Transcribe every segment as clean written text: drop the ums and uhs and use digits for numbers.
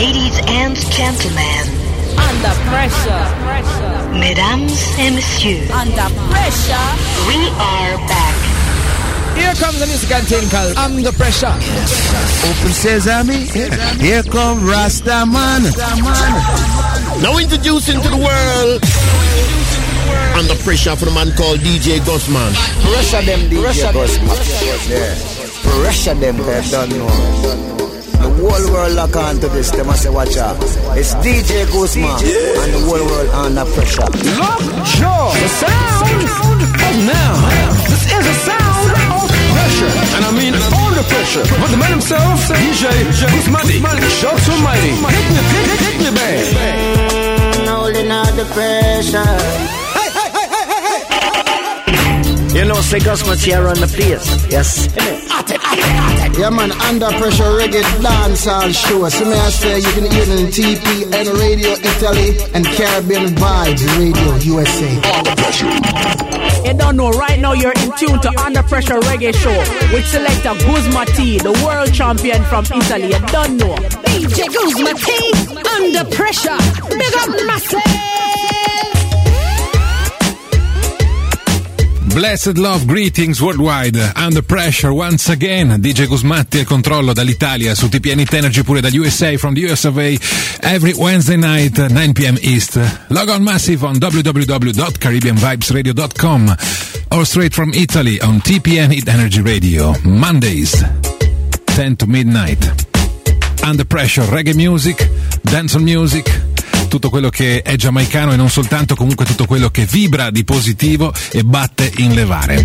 Ladies and gentlemen, under pressure. Mesdames et messieurs, Under pressure. we are back. Here comes the music contain called Under Pressure. Open Sesame. Here come Rasta Man. Now introducing to the world Under Pressure for the man called DJ Gusman. Pressure them, DJ Gusman. Yeah. Pressure them, they don't know. The whole world lock on to this. They must say, watch out. It's DJ Gusman and the whole world under pressure. Look, sure, the sound of now. This is a sound of pressure, and I mean under pressure. But the man himself, DJ Gusman, shots almighty. Hit me, bang. Holding out the pressure. You know, say Gusman's here on the place. Yes. Yeah, man, Under Pressure Reggae Dancehall Show. So may I say, you can hear it on TPN Radio Italy and Caribbean Vibes Radio USA. You don't know, right now you're in tune to Under Pressure Reggae Show with selector Guzma T, the world champion from Italy. You don't know. DJ Guzma T, Under Pressure. Big up massive. Blessed love, greetings worldwide. Under pressure once again. DJ Gusmatti al controllo dall'Italia su TPN Energy pure dagli USA, from the US of A, every Wednesday night 9 p.m. East. Log on massive on www.caribbeanvibesradio.com or straight from Italy on TPN Energy Radio. Mondays 10 to midnight. Under pressure, reggae music, dancehall music, tutto quello che è giamaicano e non soltanto, comunque tutto quello che vibra di positivo e batte in levare.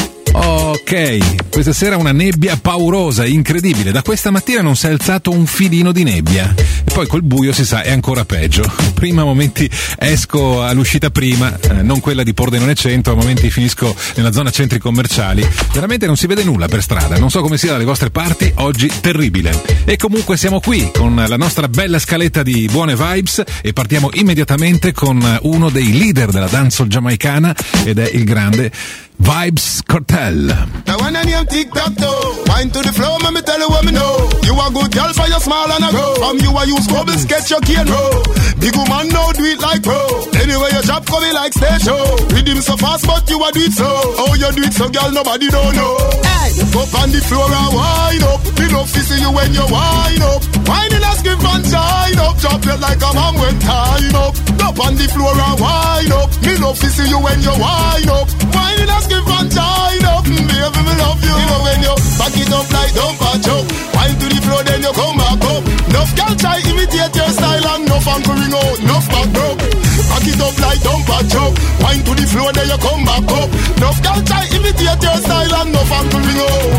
Ok, questa sera una nebbia paurosa, incredibile. Da questa mattina non si è alzato un filino di nebbia. E poi col buio, si sa, è ancora peggio. Prima momenti esco all'uscita prima, non quella di Pordenone Centro, a momenti finisco nella zona centri commerciali. Veramente non si vede nulla per strada. Non so come sia dalle vostre parti, oggi terribile. E comunque siamo qui con la nostra bella scaletta di buone vibes e partiamo immediatamente con uno dei leader della dancehall giamaicana ed è il grande Vybz Kartel. Now when I name tic-tac-toe, wine to the floor, let me tell you what me know. You a good girl for your small and a grow. From you I use bubble sketch your cane row. Big woman now do it like pro. Anyway you chop come like stage show. Rhythm so fast but you a do it so. Oh you do it so girl nobody don't know. Hey, up on the floor and wind up. Me love to see you when you wind up. Wine in a skip and shine up. Chop you like a man when time up. Up on the floor and wind up. Me love to see you when you wind up. Wine in a skip and shine up. Baby me love you. You know when you back it up like don't patch up. Wine to the floor then you come back up. Enough girl try imitate your style and enough anchoring out. Enough back up. Back it up like don't patch up. Wine to the floor then you come back up. Enough girl try imitate your style and enough anchoring out.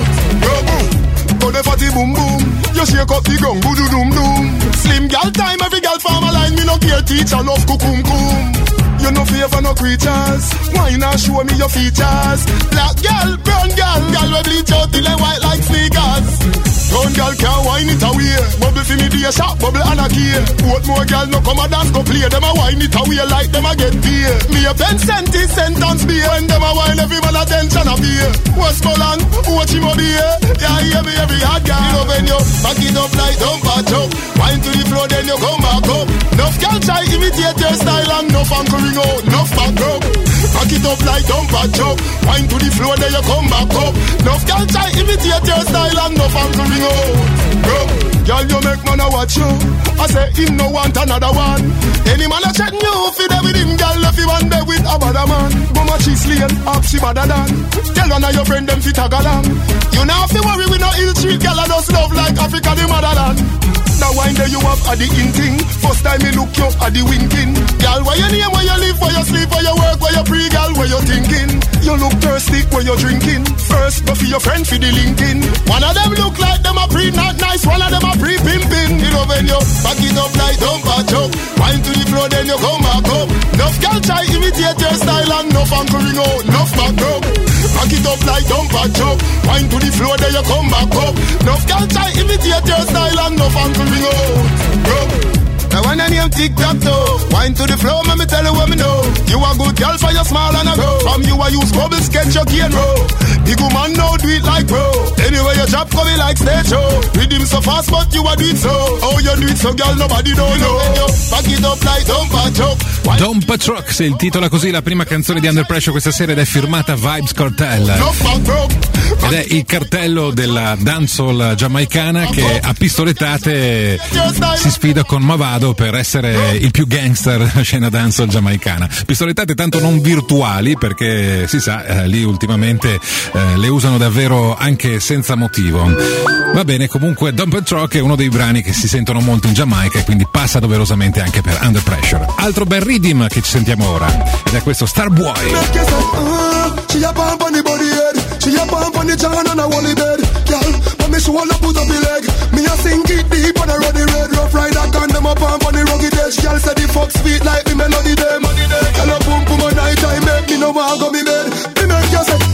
Go the fatty boom boom. You shake up the gong, boo doom doom. Slim gal time, every gal farm a line. Me no care teacher, love kukum kum. You no favor no creatures. Why not show me your features? Black gal, brown gal, gal we bleach out till they white like sneakers. Brown gal can't wine it away. Bubble for me be a shot, bubble and a key. What more gal no come a dance go play. Them a wine it away like them a get paid. Me a pen sentence be. When them a wine every man attention a be. What's Poland? Watch him a be. Yeah, hear me every hard gal. You know when you back it up like don't patch up. Wine to the floor then you come back up. Enough gal try imitate your style and enough anchoring out, enough back up. Back it up like don't patch up. Wine to the floor then you come back up. Enough gal try imitate your style and enough anchoring out. Girl, you make man a watch you. I say him no want another one. Any man a chatting you, fi there with him, girl, if he one there with a bad man. Go match his lane, up she badder than. Tell one of your friend them fi tag along. You now have to worry with no ill street, girl, I just love like Africa the motherland. That wine there you have at the in thing. First time me look you at the winking. Girl, where you name, where you live, where you sleep, where you work, where you pre, girl, where you thinking. You look thirsty, where you drinking. First, go for your friend for the linking. One of them look like them a pre not nice, one of them a pre pimping. You know when you back it up like don't patch up. Wine to the floor then you come back up. Enough girl try imitate your style and enough anchoring out, enough back up. Back it up like don't patch up. Wine to the floor then you come back up. Enough girl try imitate your style and enough anchoring out. Now when I name tic-tac-toe, wine to the floor, let me tell you what me know. You a good girl for your small and a grow. From you I use bubble sketch your cane row. Big woman now do it like pro. Anyway you chop come like stage show. Rhythm so fast, but you a do it so. Oh, you do it so, girl, nobody don't know. Back it up like Dumper Truck. Dumper Truck si intitola così la prima canzone di Under Pressure questa sera ed è firmata Vybz Kartel. Ed è il cartello della dancehall giamaicana che a pistolettate si sfida con Mavado per essere il più gangster della scena dancehall giamaicana. Pistolettate tanto non virtuali perché si sa, lì ultimamente le usano davvero anche senza motivo. Va bene, comunque Dumper Truck è uno dei brani che si sentono molto in Giamaica e quindi passa doverosamente anche per Under Pressure. Altro bel rhythm che ci sentiamo ora ed è questo Starboy. She a pump on the body head, she a pump on the John on a wally bed. Girl, but me she wanna put up the leg. Me a sink it deep on a ruddy red. Rough rider can them a pump on the rugged edge. Girl say the fuck sweet like me melody them. Girl a pump on my night time make me no want go me bed. Me make you say,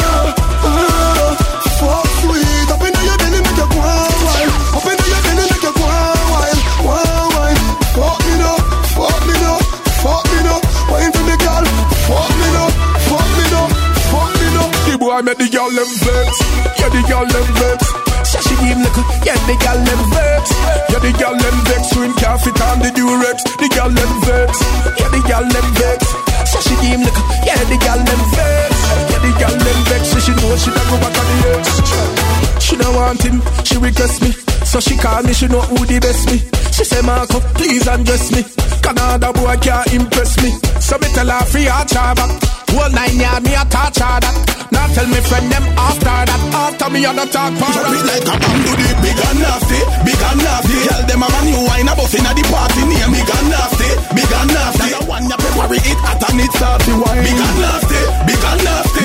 fuck sweet. Up in your belly make you go wild. Up in your belly make you go wild, wild. Fuck me no, fuck me no, fuck me no. Wine for me girl, fuck me no, fuck me no, fuck me no. The boy make the girl them vex, yeah the girl them vex. So she give little, yeah the girl them vex, yeah the girl them vex. So him can't fit on the Durex, the girl them vex, yeah the girl them vex. So she give little, yeah the girl them vex, yeah the girl them vex. So she know she don't go back on the ex. She don't want him, she request me. So she call me, she know who the best me. She say Marco, please undress me. Canada boy can't impress me. So me tell her free her back. Whole 9 years me a touch her that. Now tell me friend them after that. After me on the talk part. Drop it like a bomb to the big and nasty, big and nasty. Tell them I'm a new wine a buff inna the party near big and nasty, big and nasty. Now the one you prepare it hot and it salty wine. Big and nasty, big and nasty.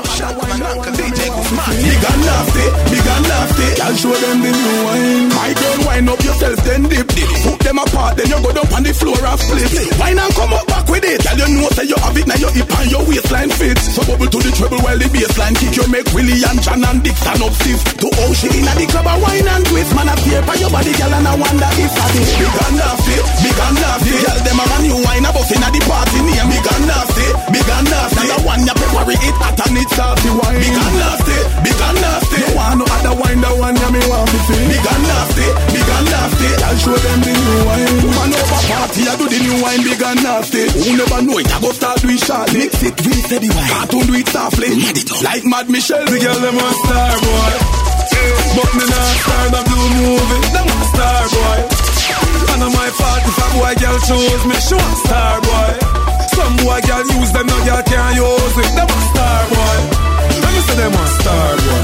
DJ Guzman. Big and nasty, big and nasty. I'll show them the new wine. My girl, wind up yourself, then dip. Put them apart, then you go down on the floor and split. Wine and come up back with it. Tell you know say you have it, now you hip and your waistline fit. So bubble to the treble while the bassline kick. You make Willie and John and Dick stand up stiff. To all she in the club a wine and twist. Man a tear by your body, girl, and I wonder if I do. Big and nasty, big and nasty. Tell them I'm a new wine a buff inna the party near. Big and nasty, big and nasty. Now the one you prepare it hot and it salty wine. Big and nasty, big and nasty. You want no other wine, the one you me want to see. Big and nasty, big and nasty. I'll show them the new wine. Man over party, I do the new wine, big and nasty. Who never know it, I go start do it shortly. Mix it with steady wine. Cartoon do it softly. Like Mad Michelle. The girl them a star boy, but me not star the blue movie. Them a star boy. And on my fault if a boy girl chose me, she a star boy. Some boy girl use them, no girl can't use it. Them a star boy. Let me say them a star boy.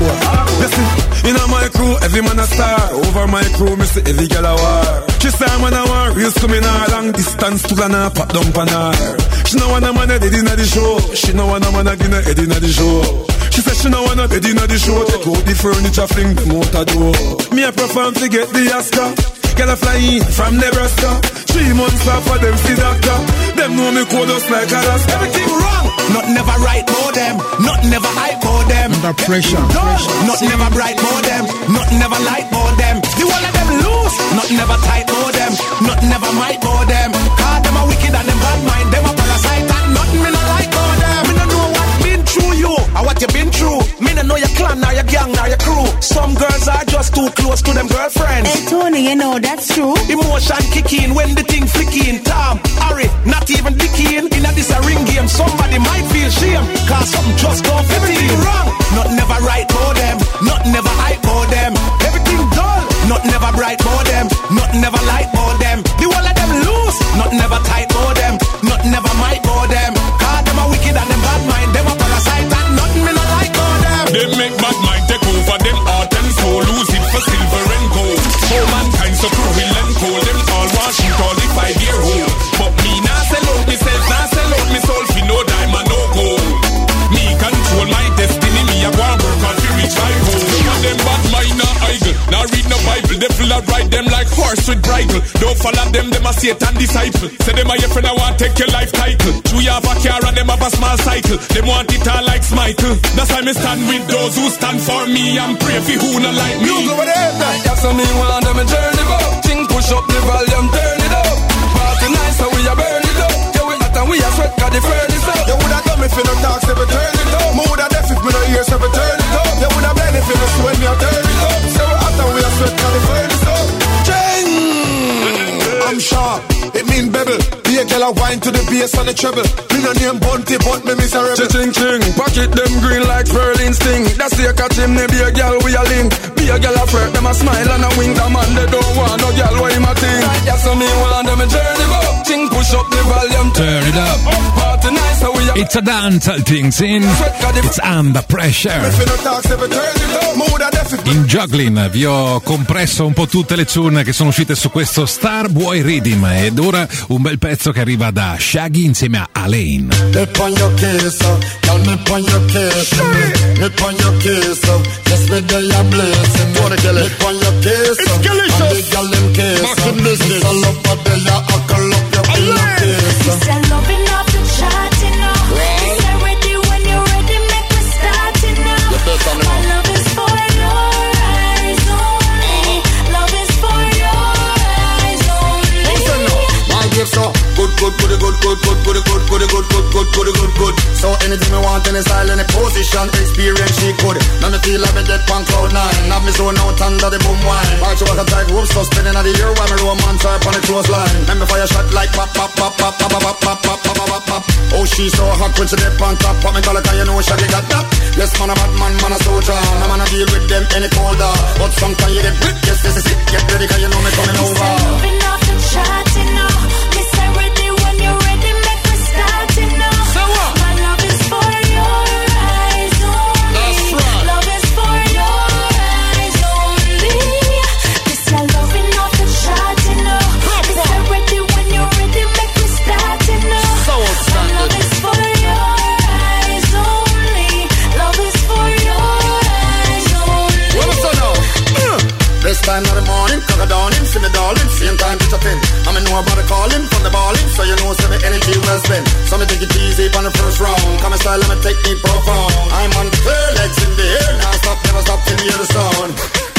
Listen, in my crew, every man a star. Over my crew, me say every girl a war. She say man a war, real coming her long distance to gonna pop down pan her. She no want a man a dead inna the show. She no want a man a dinner head inna the show. She said she no want a dead inna the show. Take out the furniture, fling them out the door. Me a perform to get the Oscar. Girl a fly in from Nebraska. 3 months after them see doctor. Them know me cold just like Alaska. Everything wrong. Not never right for them. Not never hype for them. Under pressure. Not never bright for them. Not never light for them. The one of them loose. Not never tight for them. Not never might for them. Cause them a wicked and them bad mind. Them a parasite and nothing me no like for them. Me no know what been through you or what you been through. Me no know your clan or your gang or your crew. Some girls are just too close to them girlfriends. Hey Tony, you know that's true. Emotion kick in when the thing flick in. Tom, Harry, not even Dicky in a this a ring game. Somebody might feel shame, cause something just don't fit in. Wrong. Not never right for them. Not never hype for them. Everything dull. Not never bright for them. Not never light for them. The whole of them loose. Not never tight for them. Not never might for them. Cause them a wicked and them bad mind. Them a parasite and nothing me not like for them. They make bad mind take over them heart and soul. Lose it for silver and gold. So mankind so cruel and cold. Them all wash it all the 5-year-old. But me nah sell out myself, nah sell out my soul for no diamond, no gold. Me control my destiny, me a go and work on to reach my goal. Look at them bad mind, nah idle, nah read no Bible. They full of ride them like horse with bridle. Don't follow them a Satan disciple. Say them a your friend, I want take your life title. True you have a car and them have a small cycle. Them want it all like Michael. That's why me stand with those who stand for me and pray for who not like me. You go with it, that's how me want them a journey go. Thing push up the volume, turn it up. Party nice so we a burn it up. Yeah we hot and we a sweat 'cause the furnace up. You woulda done me for no talks, never turn it up. Me woulda deaf if me no ears, never turn it up. You woulda blend if you no sweat me a turn it up. So we hot and we a sweat 'cause bass and the treble. Me no name Bunty, but me miserable. Ching ching, pocket them green like Berlin sting. That's the catch him, they be a girl we a link. Be a girl a flirt, them a smile and a wink. The man they don't want no girl, what him a think. That's how me want them a journey up. Ching push up the volume, turn it up. Party nice, how we a... It's a dancehall things in. It's Under Pressure. In juggling vi ho compresso un po' tutte le tune che sono uscite su questo Starboy Rhythm ed ora un bel pezzo che arriva da Shaggy insieme a Alain. Good. So anything me want, any style, any position, experience she could. Now me feel like me dead punk cloud nine. Have me zone out under the boom wine. March over the tight rope, so spinning at the ear while me romance her up on the clothesline. Let me fire shot like pop, pop, pop, pop, pop, pop, pop, pop, pop, pop, pop. Oh, she's so hot when she dead punk top. Pop me collar, can you know Shaggy got that? Yes, man, a bad man a soldier. No man a deal with them any colder. But sometimes you get brick, yes, this is it. Get ready, can you know me coming over. Moving off the chart, you know. Miss I ready when you're ready, make me start, you know. So what? My love is for your eyes only. That's right. Love is for your eyes only. Miss I loving off the chart, you know. Miss I ready when you're ready, make me start, you know. So my love is for your eyes only. Love is for your eyes only. What's up now? This time of the morning, cock a dawning, see me darling, same time pitch a pin. I me know about the calling from the balling, so you know see me energy well spent. So me take it easy on the first round, come and style and me take me profound. I'm on the clear, legs in the air, now stop, never stop till me hear the sound.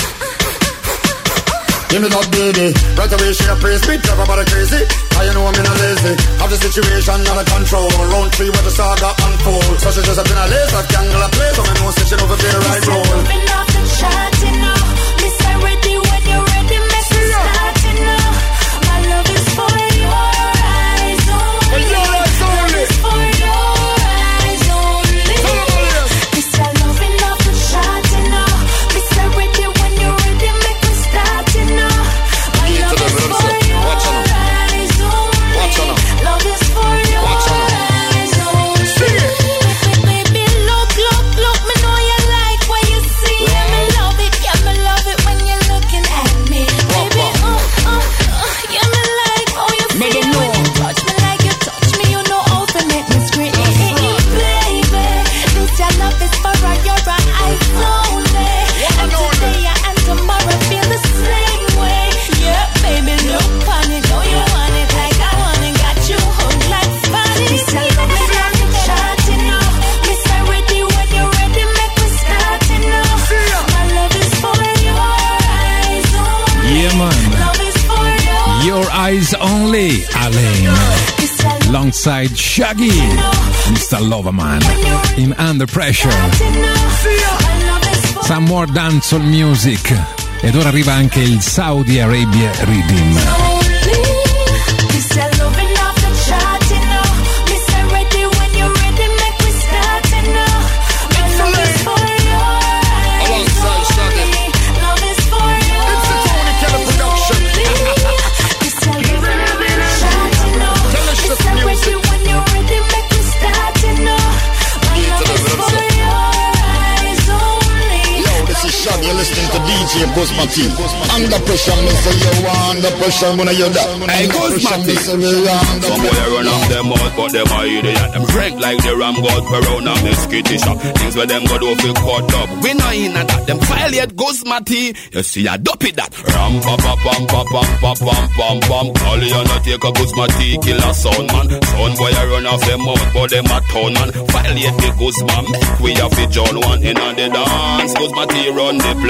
Give me that baby, right away she a praise me, drive about crazy. How you know I'm in a lazy, have the situation under control. Round 3 where the saga unfold. So she just up in a laser, jungle a play, so me know she over play the right role. Moving off the chart, you know. Miss I ready when you're ready, make me start, you know. My love is for your eyes only. For your eyes only. Love is for your eyes only. Miss I loving off the chart, you know. Miss I ready when you're ready, make me start, you know. My love is for your eyes only. Love is for your eyes only. Baby, look, me know you like what you see. Me love it, yeah, me love it when you're looking at me. Baby, yeah, me like how you feel when you touch me like you touch me. You know how to make me scream. Baby, this your love is for your eyes only. And today and tomorrow feel the same way. Yeah, baby, look on it, know you want it like I want it. Got you hooked like Spanish. Miss I love me like a shot, you know. Miss I ready when you're ready, make me start, you know. My love is for your eyes only. Yeah, man. Love is for Your Eyes Only, Alain, alongside Shaggy, Mr. Loverman, in Under Pressure. Some more dancehall music. Ed ora arriva anche il Saudi Arabia Rhythm. Miss I loving off the chart, you know. Miss I ready when you're ready, make me start, you know. My love is for your eyes only. Love is for your eyes only. Miss I loving off the chart, you know. Miss I ready when you're ready, make me start, you know. My love is for your eyes only. Yo, this is Shaggy, you're listening to DJ Guzma T. Under pressure, me say you under pressure, when you that. Hey, Guzma T. Some boy run off them out, but them are idiot. Them break like the ram god, per round and miss kitty shop. Things where them go do feel caught up. We know in that, them violate Guzma T. You see, I dope it that. Ram pa pa pam pa pam pa pam pam pam. Call you not take a Guzma T, kill a sound man. Sound boy run off them out, but them a town man. Violate the Guzma, make we have the John one in on the dance. Guzma T run the place.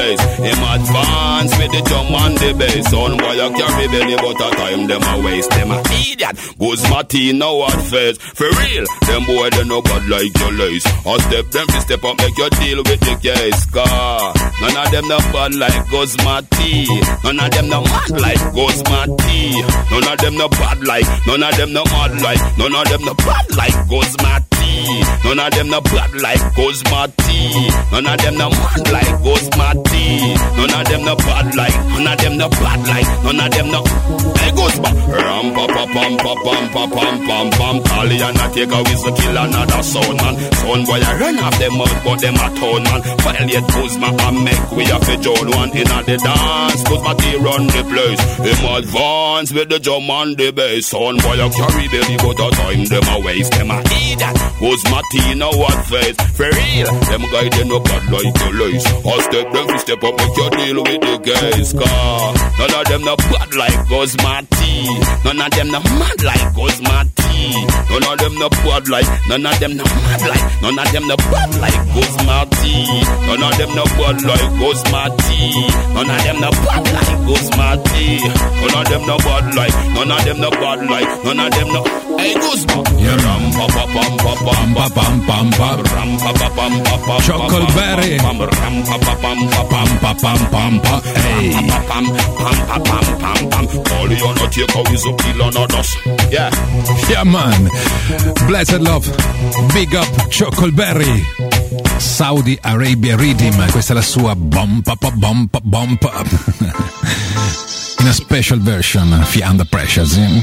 Him advance with the drum and the bass. Son boy you carry belly but a time them a waste. Them a idiot. Goes Marty now what face. For real, them boy they no bad like your lace. Or step them to step up make you deal with the case. Car none of them no bad like Goes Marty. None of them no mad like Goes Marty. None of them no bad like. None of them no mad like. None of them no bad like Goes Marty. None of them no bad like Goes Marty. None of them no mad like Goes Marty. None of them no bad like. None of them no bad like. None of them no. Hey Goes Marty. Ram pa pa pam pa pam pa pam pam pam. Tally and I take a whistle kill another sound man. Sound boy I run off them out but them a town man. Violate Goes Marty and make we have a join one in the dance. Goes Marty run the place. Him advance with the drum and the bass. Sound boy you carry belly but a time them a waste. Them a idiot. Goes Marty now what face. For real, them guys they no bad like your lace. Or step them to step up make you deal with the case. Car none of them no bad like Goes Marty. None of them no mad like Goes Marty. None of them no bad like. None of them no mad like. None of them no bad like Goes Marty. None of them no bad like Goes Marty. None of them no bad like Goes Marty. None of them no bad like. None of them no bad like. None of them no. Hey Goes Marty. Ram pa pa pam pa pam pa pam pam pam. Ram pa pa pam pa pam. Chuckleberry. Ram pa pa pam pa pam pa pam pam pam. Hey. Pam pam pam pam pam pam. All you not take a whistle kill another. Yeah. Yeah man. Blessed love. Big up Chuckleberry. Saudi Arabia Rhythm. Questa è la sua bump up bump up bump up. In a special version Under Pressure.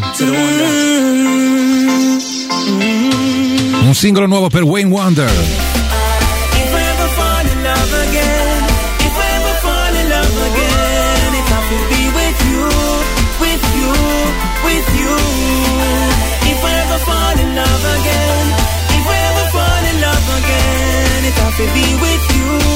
Un singolo nuovo per Wayne Wonder. To be with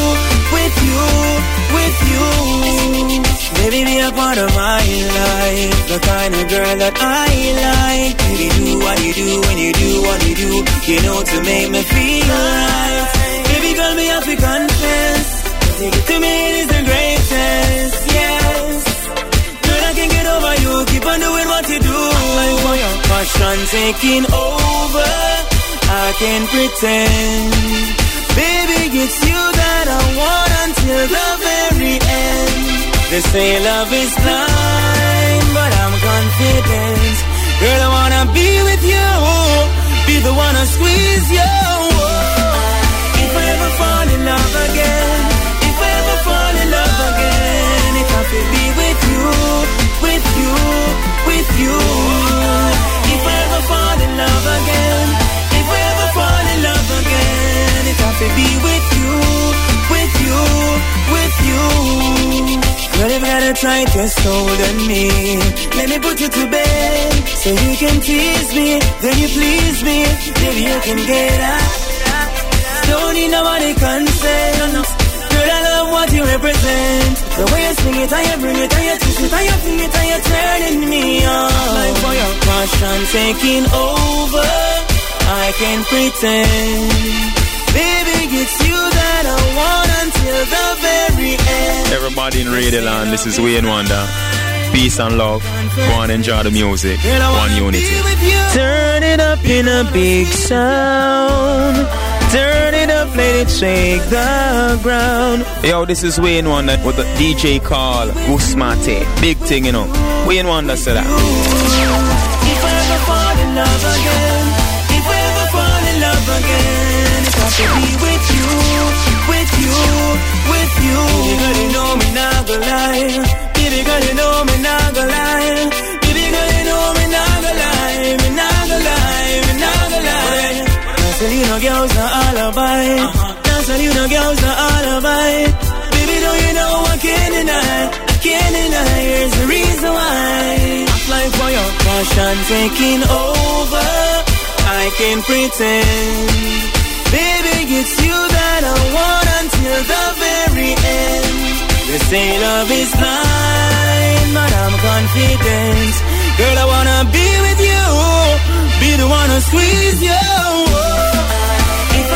you. Baby, be a part of my life, the kind of girl that I like. Baby, do what you do when you do what you do, you know, to make me feel right. Baby, girl, me have to confess, to me it is the greatest, yes. Girl, I can't get over you, keep on doing what you do. Like for your passion taking over, I can't pretend. Baby, it's you that I want until the very end. They say love is blind, but I'm confident. Girl, I wanna be with you, be the one to squeeze you. If I ever fall in love again, if I ever fall in love again, if I could be with you, with you, with you. If I ever fall in love again, if I ever fall in love again, if I could be with you, with you, with you. Girl, you've gotta try just holding me. Let me put you to bed, so you can tease me, then you please me. Baby, you can get up. Don't need nobody consent. Girl, I love what you represent. The way you swing it, and you bring it, and you twist it, and you fling it, and you're turning me on. Like for your passion taking over, I can't pretend. Baby, it's you that I want until the very end. Everybody in Radioland, this is Wayne Wonder. Peace and love. Go and enjoy the music. One unity. Turn it up in a big sound. Turn it up, let it shake the ground. Yo, this is Wayne Wonder with the DJ call Goose Marty. Big thing, you know. Wayne Wonder said that. If I ever fall in love again, if I ever fall in love again, if I could be with you, with you, with you. Baby girl, you know me not gonna lie. Baby girl, you know me not gonna lie. Baby girl, you know me not gonna lie. Me not gonna lie, me not gonna lie. That's all you know, girls are alibi. That's all you know, girls are alibi. Baby, don't you know I can't deny? I can't deny. Here's the reason why. Like for your passion taking over, I can't pretend. Baby, it's you that I want until the very end. They say love is blind, but I'm confident. Girl, I wanna be with you, be the one to squeeze you. If I ever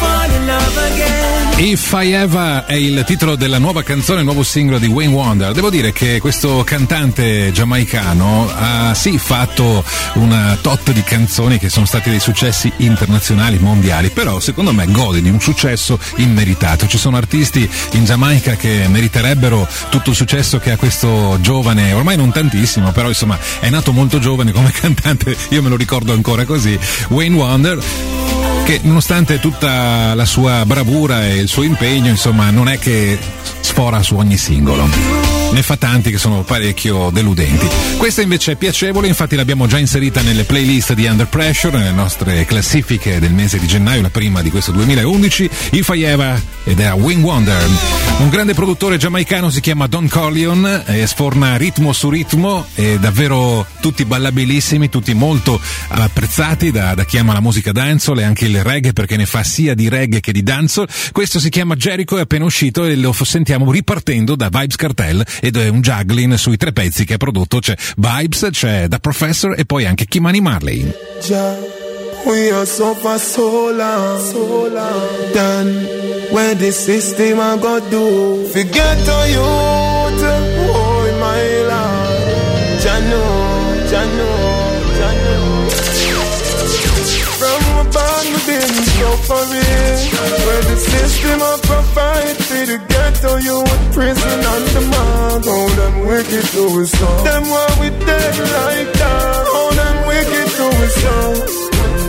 fall in love again. If I Ever è il titolo della nuova canzone, il nuovo singolo di Wayne Wonder. Devo dire che questo cantante giamaicano ha sì fatto una tot di canzoni che sono stati dei successi internazionali, mondiali, però secondo me gode di un successo immeritato. Ci sono artisti in Giamaica che meriterebbero tutto il successo che ha questo giovane, ormai non tantissimo, però insomma è nato molto giovane come cantante, io me lo ricordo ancora così, Wayne Wonder, che nonostante tutta la sua bravura e il suo impegno, insomma, non è che sfora su ogni singolo. Ne fa tanti che sono parecchio deludenti. Questa invece è piacevole, infatti l'abbiamo già inserita nelle playlist di Under Pressure, nelle nostre classifiche del mese di gennaio, la prima di questo 2011, If I Ever, ed era Wayne Wonder. Un grande produttore giamaicano, si chiama Don Corleone, e sforna ritmo su ritmo, e davvero tutti ballabilissimi, tutti molto apprezzati da chi ama la musica dancehall e anche il reggae, perché ne fa sia di reggae che di dancehall. Questo si chiama Jericho, è appena uscito e lo sentiamo ripartendo da Vybz Kartel, ed è un juggling sui 3 pezzi che ha prodotto. C'è Vybz, c'è The Professor e poi anche Kimani Marley. We are so far so long, done. Where the system I go do, forget to youth, oh my lord, Jano. From a band we been suffering, where the system I provide for the ghetto youth, prison and the mob. Oh, them wicked to us all. Them why we dead like that. Oh, them wicked to us all.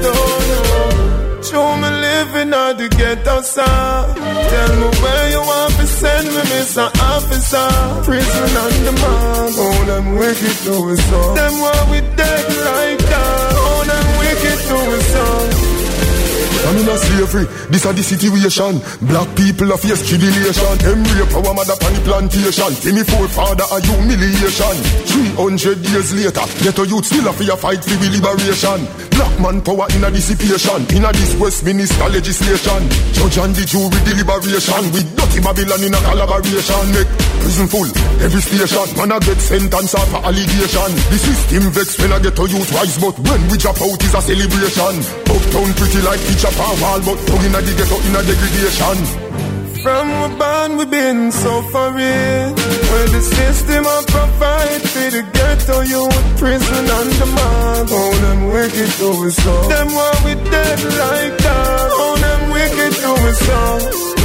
Show me living out the ghetto, sir. Tell me where you want to send me, Mr. Officer. Prison on the mob, oh, them wicked to us all. Them why we dead like that, oh, them wicked to us all. I'm in a slavery, this a the situation. Black people a face tribulation. Them rape our mother on the plantation. See me forefather a humiliation. 300 years later, ghetto youth still a fear fight for liberation. Black man power in a dissipation. In a this Westminster legislation. Judge and the jury deliberation. With dirty Babylon in a collaboration. Make prison full, every station. Man a get sentence for allegation. The system vex when a ghetto youth rise, but when we drop out is a celebration. Uptown pretty like picture wall, but put in a the ghetto in a degradation. From a band we been suffering, where the system I provide for the ghetto youth, prison and the mob. Oh, them wicked to us all. Them why we dead like that. Oh, them wicked to us all.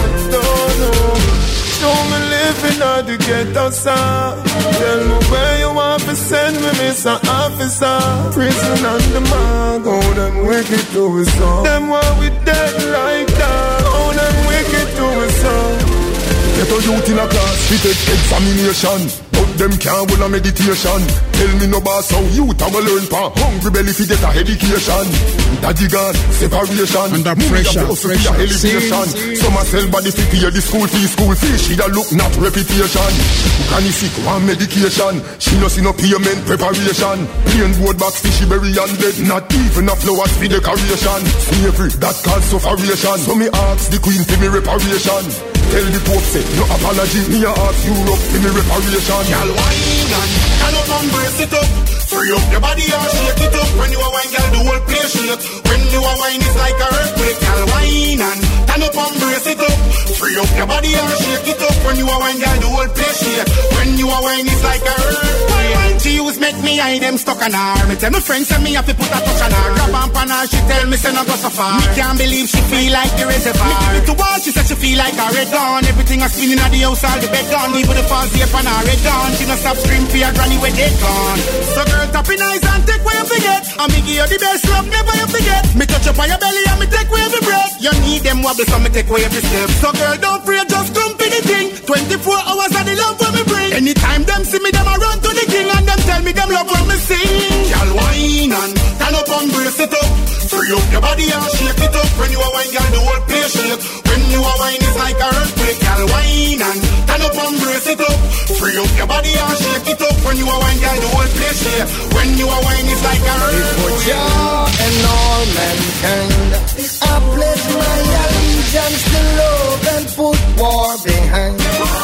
No. Show me living out the ghetto, sir. Tell me where you want to send me, Mr. Officer. Prison and the mob. Oh, them wicked to us all. Them why we dead like that. Oh, them wicked to us all. Ghetto youth in a class, we take examination, but them can't hold a meditation. Tell me no boss how youth a go learn pa hungry belly fi get a education. Daddy gone, separation, under pressure, elevation. Some a sell body fi pay the school fee. She a look not reputation. Granny sick, one medication. She no see no payment preparation. Plain board box fishy berry and dead. Not even a flowers fi decoration. Slavery that cause sufferation. So me ask the queen fi me reparation. Tell the Pope say no apology. Me a ask Europe fi me reparation. Girl wine and stand up and brace it up. Free up your body and shake it up. When you a wine, girl, the whole place shake. When you a wine, it's like a earthquake. Girl wine and stand up and brace it up. Free up your body and shake it up. When you a wine, girl, the whole place shake. When you a wine, it's like a earthquake. Wine she use make me eye them stuck on her. Me tell my friends say me have to put a touch on her. Grab on pan her, she tell me say no go so far. Me can't believe she feel like the reservoir. Me give it to her, she said she feel like a red dawn. Everything a spinning at the house, all the bed gone. Even the falls here on her red dawn. She no stop scream for her granny when they gone. So girl, tap in eyes and take where you forget. And me give you the best love, never you forget. Me touch up on your belly and me take away every breath. You need them wobble, so me take away every step. So girl, don't fear, just come for the thing. 24 hours of the love when me bring. Anytime them see me, them a run to the king. And them tell me them love when me sing. Girl, wine and stand up and brace it up. Free up your body and shake it up. When you a wine, girl, the whole place shake. When you a wine, it's like a earthquake. Girl, wine and stand up and brace it up. Free up your body and shake it up. When you a wine, girl, the whole place shake. When you a wine, it's like a earthquake. For Jah and all mankind, I pledge my allegiance to love and put war behind.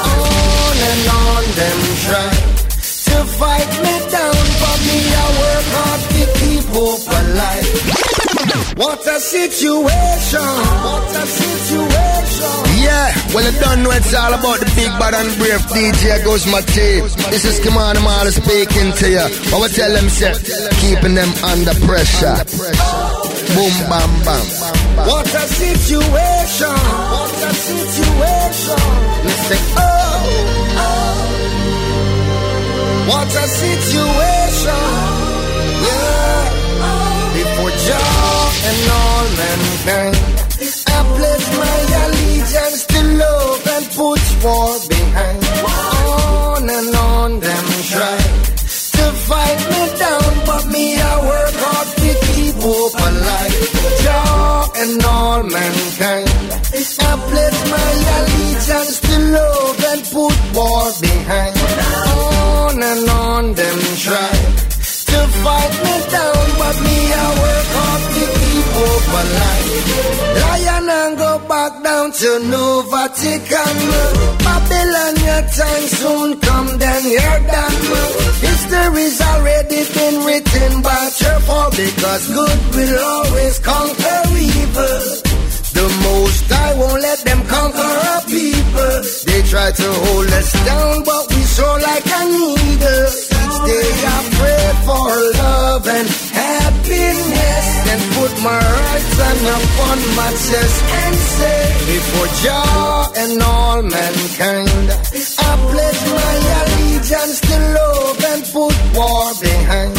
On them try to fight me down, but me I work hard to keep hope alive. What a situation, what a situation. Yeah, well you don't know it's all about the big bad and brave DJ Guzma T. This is Kimani Marley speaking to you. But we tell them, say, keeping them under pressure. Boom, bam, bam. What a situation, what a situation. Listen, what a situation. Yeah. Before Jah and all mankind, I pledge my allegiance to love and put war behind. On and on them try to fight me down, but me I work hard to keep hope alive. Jah and all mankind, I pledge my allegiance to love and put war behind. On and on them try to fight me down, but me I work hard to keep hope alive. Lion and go back down to New Vatican. Babylon, your time soon come, then you're done. History's already been written by your fall, because good will always conquer evil. The Most High won't let them conquer our people. They try to hold us down, but we soar like an eagle. Each day I pray for love and happiness, and put my right hand upon my chest and say, before Jah and all mankind, I pledge my allegiance to love and put war behind.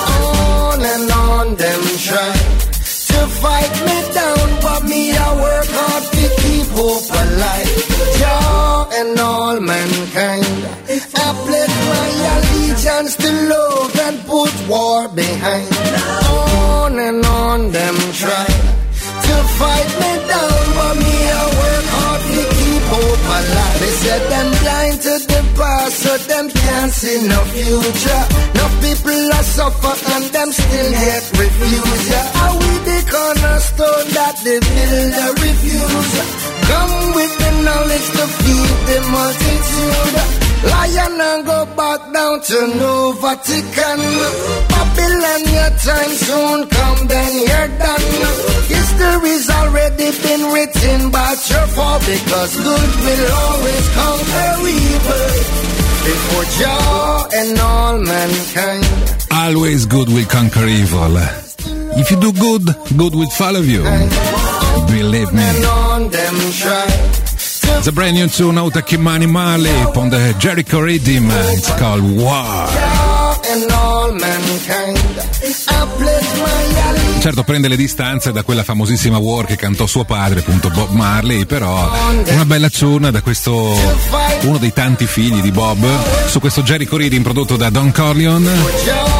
On and on them try to fight me down, but me I work hard to keep hope alive. Jah and all mankind, I pledge my allegiance to love and put war behind. On and on them try to fight me down, but me I work hard to keep hope alive. They said them blind to the past, so them can't see no future. No people are suffer and them still yet refuse. Are we the cornerstone that the builder refuse? Come with the knowledge to feed the multitude. Lion and go back down to New Vatican. Babylon, your time soon come, then you're done. History's already been written by your fall, because good will always conquer evil. Before Jah and all mankind, always good will conquer evil. If you do good, good will follow you. Believe me. It's a brand new tune out of Kimani Marley on the Jericho Rhythm. It's called War. Certo, prende le distanze da quella famosissima War che cantò suo padre, appunto Bob Marley, però una bella tune da questo, uno dei tanti figli di Bob, su questo Jericho Rhythm prodotto da Don Corleone.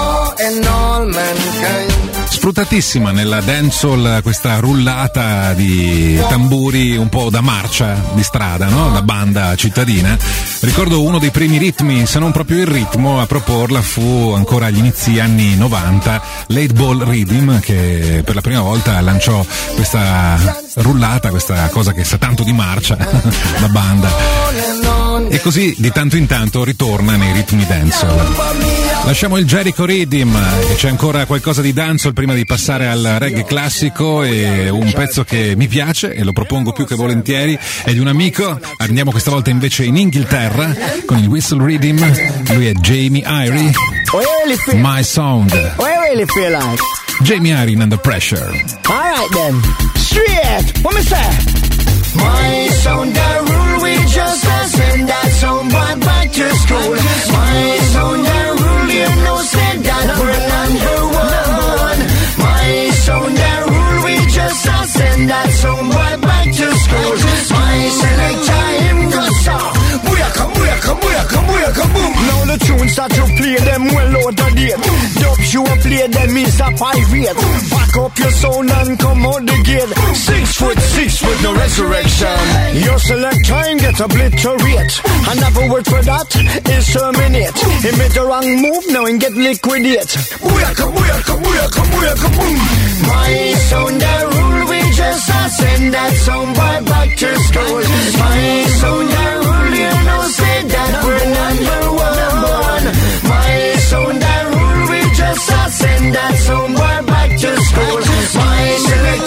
Sfruttatissima nella dancehall questa rullata di tamburi un po' da marcia di strada, no? Da banda cittadina. Ricordo uno dei primi ritmi, se non proprio il ritmo, a proporla fu ancora agli inizi anni 90 Late Ball Rhythm, che per la prima volta lanciò questa rullata, questa cosa che sa tanto di marcia da banda, e così di tanto in tanto ritorna nei ritmi dancehall. Lasciamo il Jericho Rhythm, e c'è ancora qualcosa di dancehall prima di passare al reggae classico, e un pezzo che mi piace e lo propongo più che volentieri è di un amico. Andiamo questa volta invece in Inghilterra con il Whistle Rhythm. Lui è Jamie Irie. My Sound. Jamie Irie Under Pressure. Alright then, straight, what me say? My sound, the rule, we just send that sound boy back to school. My sound, the rule, you know, said that we're number one. My sound, the rule, we just send that sound boy back to school. My selector, him go soft. Booyaka, booyaka, booyaka, booyaka, boom. Now the tunes that you play, them well out of date. Dubs you play, them is a pirate. Back up your sound and come out the gate. 6 foot, no resurrection. Your select time get obliterate. Another word for that is terminate. He made the wrong move, now he get liquidate. Booyaka, booyaka, booyaka, booyaka, boom. My sound, the rule, we just send that sound boy back to school. My sound, the rule, you know, say that we're number one. My sound, the rule, we just send that sound boy back to school. My select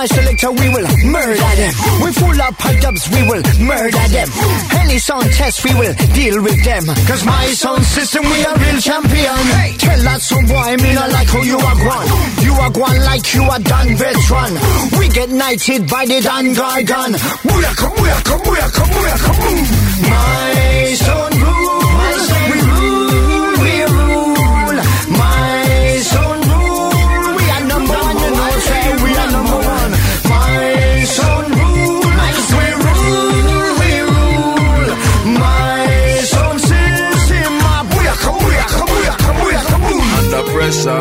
my selector, we will murder them. We full of dubs, we will murder them. Any sound test, we will deal with them. Cause my sound system, we are real champion. Tell that some boy, me not like how you are gone. You are gone like you are done veteran. We get knighted by the Dan Gargan. Booyaka, booyaka, booyaka, booyaka, boom. My sound rule, we rule, we rule. My sound rule, we are number one, you know, say we are number one. My sound rule, we rule, we rule. My sound system, booyaka, booyaka, booyaka, booyaka, boom. Under pressure,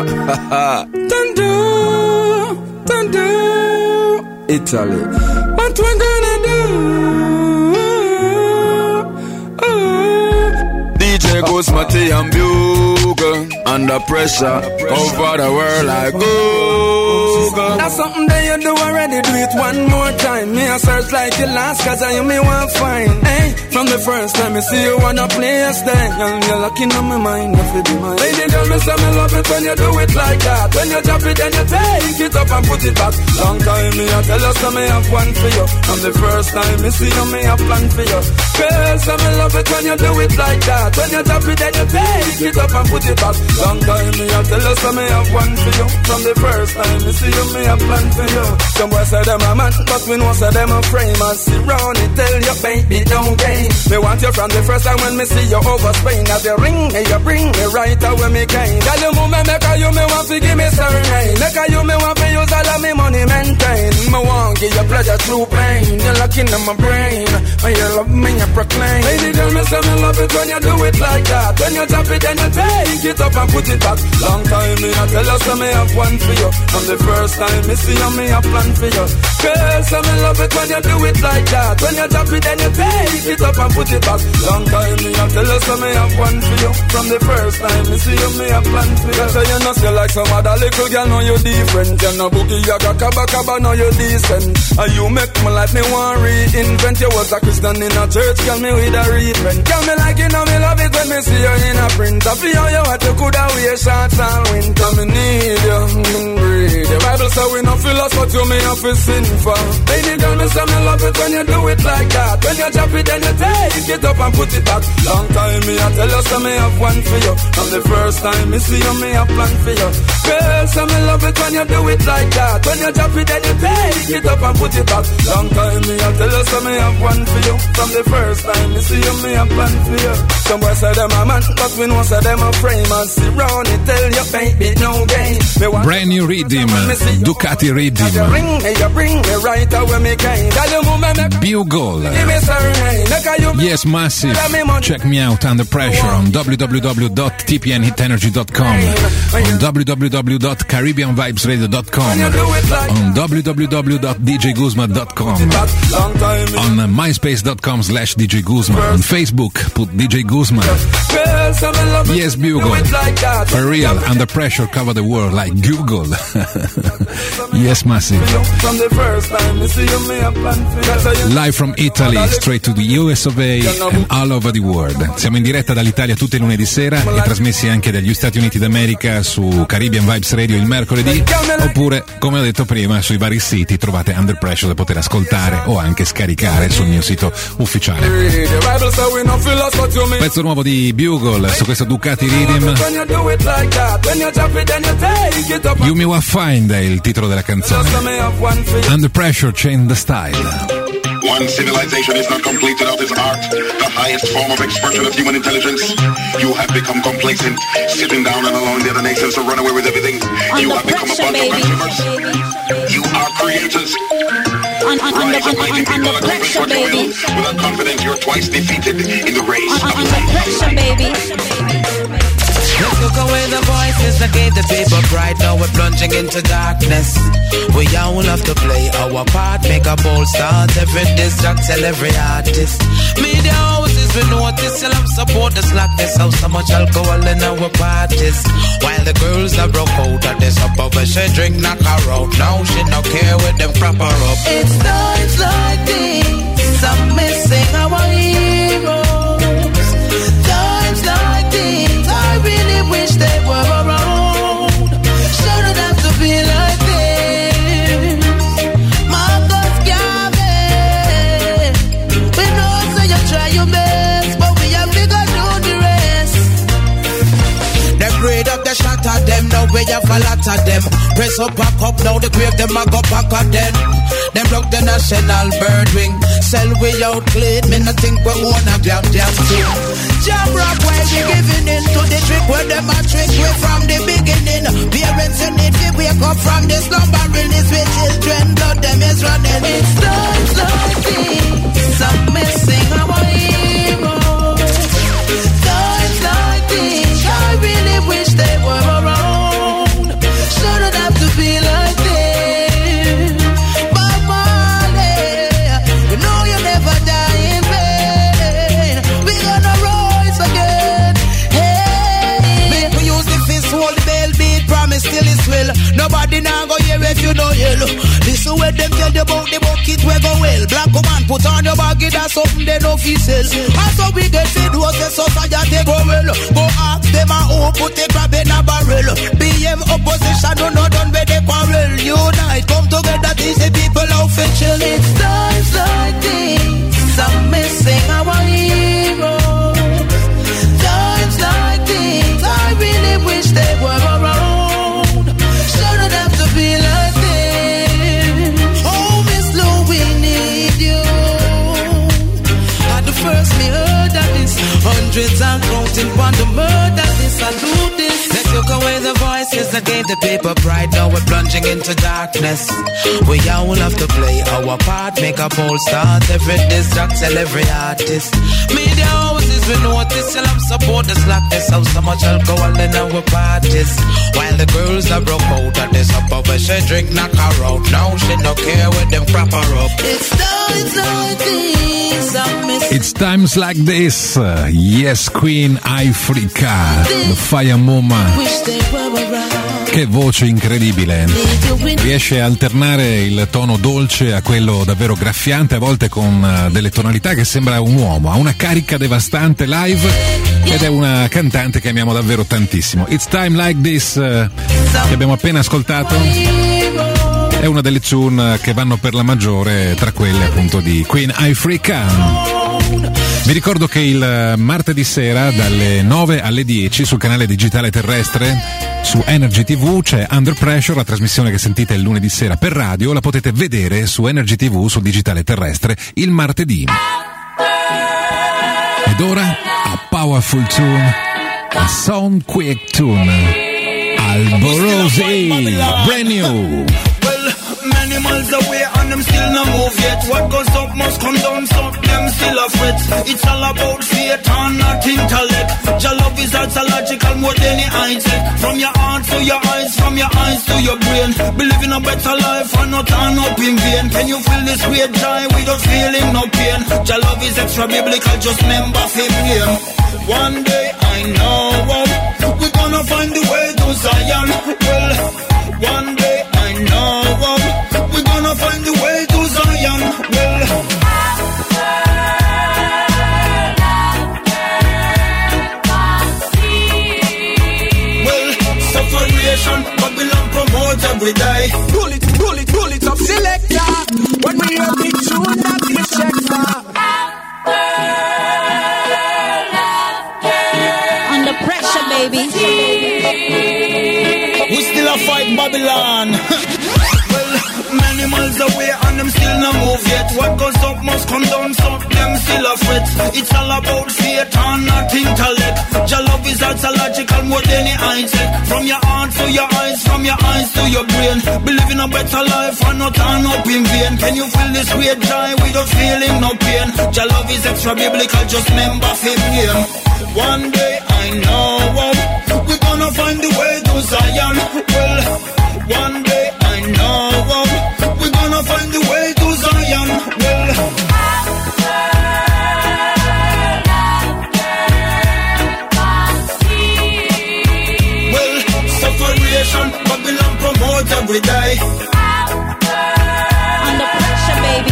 Italy. What we gonna do? DJ Guzmati and Bugle. Under pressure, over the world like Google. That's something that you do already, do it one more time. Me a search like the last, cause I me want find. Hey, from the first time I see you wanna play a stay. You're looking on my mind, if it be my lady, tell me some love it when you do it like that. When you drop it, then you take it up and put it back. Long time me I tell you some me have one for you. From the first time I see you, me have plan for you. Girl, some love it when you do it like that. When you drop it, then you take it up and put it back. Long time me I tell you some me have one for you. From the first time I see you, me have plan for you. Some boys say them a man, but we know say them a frame. I sit round it, tell you baby don't game. Me want you from the first time when me see you over Spain. As you ring me, you bring me right away me came. Tell you move me, make you me want to give me surname. Make you me want to use all of me money maintain. Me want give you pleasure through pain. You're looking in my brain. When you love me, you proclaim. Lady girl, me say me love it when you do it like that. When you drop it, then you take it up and put it back. Long time me I tell you so me have one for you. From the first time me see you, me have plan for you. Girl, so me love it when you do it like that. When you drop it, then you take it up and put it back. Long time me I tell you so me have one for you. From the first time me see you, me have plan for you. So you know say like some other little girl, know you different. You know boogie, you got kaba, know you decent. And you make me like me want reinvent. You was a Christian in a church, girl me with a repent. Girl me like you know me love it when me see you in a print. I feel you what you coulda wear shorts and winter. Me need you, read the Bible say we no feel us, but you me have to sin for. Baby girl, me say me love it when you do it like that. When you drop it, then you take it up and put it back. Long time me I tell you so me have one for you. From the first time me see you, me have plan for you. Girl, so me love it when you do it like that. When you drop it, then you take it up and put it back. Long time me I tell you so me have one for you. From the first time me see you, me have plan for you. Some boys say them a man, but we know say them a frame. And sit round it, tell you baby no game. Brand new rhythm, Ducati rhythm. Bugle. Yes, massive. Check me out Under Pressure on www.tpnhitenergy.com, on www.caribbeanvibesradio.com, on www.djguzma.com, on myspace.com/djguzma, on Facebook put DJ Guzma. Yes, Bugle. For real, Under Pressure cover the world like Google. Yes, massive. Live from Italy, straight to the US of A and all over the world. Siamo in diretta dall'Italia tutti i lunedì sera e trasmessi anche dagli Stati Uniti d'America su Caribbean Vibes Radio il mercoledì, oppure, come ho detto prima, sui vari siti trovate Under Pressure da poter ascoltare o anche scaricare sul mio sito ufficiale. Pezzo nuovo di Bugle su questo Ducati Rhythm. You Me Wa Find è il titolo della canzone. Under Pressure, Change the Style. One civilization is not complete without its art, the highest form of expression of human intelligence. You have become complacent, sitting down and allowing the other nations to run away with everything. You have become a bunch of consumers. You are creators. Rise up, mighty people, accomplish what you will. Without confidence, you're twice defeated in the race of life. Let's look away the voices that gave the people pride. Now we're plunging into darkness. We all have to play our part, make a bold start. Every diss track, tell every artist. Media houses, we notice, tell them support the slackness. How so much alcohol in our parties. While the girls are broke out of this up over, she drink, knock her out. Now she no care with them prop her up. It's times like this, I'm missing our heroes. Times like this, I really wish they were around. Shouldn't have to be like this. have a lot of them. Press up, back up, now the grave them a go back again. Them broke the national bird wing. Sell we out clean, me not think we own a damn thing. Jam rock while we giving in to the trick where them a trick we from the beginning. Parents you need to wake up from the slumber release with children. Blood them is running. It's times like this I'm missing our heroes. Times like this I really wish they were around. Shouldn't have to be like this. But Marley, you know you never die in vain. We gonna rise again. Hey, make we use the fist, hold the bell beat, promise till it's will. Nobody now go hear if you don't yell. This is where them tell you about the bucket where go well. Black woman put on your baggy, that's something they don't feel sell. And so we get fed was the society go well. Go ask them who put the crab in a barrel. BM opposition do not done with the quarrel. Unite, come together, teach the people how to chill. It's times like this I'm missing our heroes. Times like this I really wish they were around. Shouldn't have to be like this. Oh, Miss Lou, we need you. At the first me heard of this, hundreds and counting on the murder. This I do this. They took away the voices that gave the people pride. Now we're plunging into darkness. We all have to play our part, make a bold start. Every diss track, tell every artist. Media houses we notice, tell them support the slackness. How so much alcohol in our parties. While the girls are broke out at this upper where she drink, knock her out. Now she no care with them crap her up. It's times like this I'm missing. It's times like this. Yes, Queen Ifrica, the Fire Mama. Che voce incredibile. Riesce a alternare il tono dolce a quello davvero graffiante, a volte con delle tonalità che sembra un uomo. Ha una carica devastante live ed è una cantante che amiamo davvero tantissimo. It's Time Like This, che abbiamo appena ascoltato, è una delle tune che vanno per la maggiore tra quelle appunto di Queen Ifrica. Vi ricordo che il martedì sera dalle 9 alle 10 sul canale digitale terrestre su Energy TV c'è Under Pressure, la trasmissione che sentite il lunedì sera per radio, la potete vedere su Energy TV sul digitale terrestre il martedì. Ed ora a powerful tune, a sound quick tune, Alborosi, brand new. Many miles away and them still not move yet. What goes up must come down, so them still a fret. It's all about faith and not intellect. Your love is logical more than the high-tech. From your heart to your eyes, from your eyes to your brain. Believe in a better life and not turn up in vain. Can you feel this great joy without feeling no pain? Your love is extra biblical, just remember fame. One day I know we're gonna find the way to Zion. Well, one day I know we're gonna find the way to Zion. Well, separation, Babylon promote every day. Pull it up, selector. When we hear the tune that we check for. Under pressure, baby. We still a fight Babylon. Many miles away and them still not move yet. What goes up must come down, so them still a fret. It's all about faith and not intellect. Your love is logical more than the high-tech. From your heart to your eyes, from your eyes to your brain. Believe in a better life and not turn up in vain. Can you feel this great joy without feeling no pain? Your love is extra biblical, just remember fame. One day I know we're gonna find the way to Zion. Well, one day I know we're gonna find the way to Zion. Well, separation, Babylon promote every day. Under pressure, baby.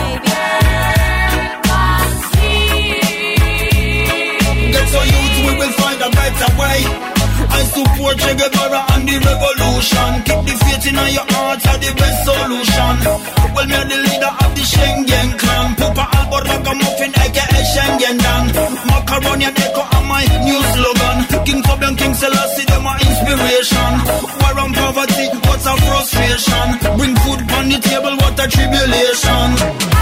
Get so youth, we will find a better way. I support Che Guevara and the revolution. Keep the faith in your heart are the best solution. Well, me the leader of the Schengen clan. Pupa Albo Ragamuffin aka Schengen Dan. Macaroni and Echo are my new slogan. King Fabian, King Selassie, them are inspiration. War and poverty, what's a frustration? Bring food on the table, what a tribulation.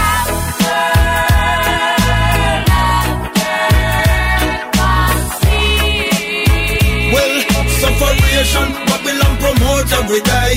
Well, sufferation, Babylon promote every day.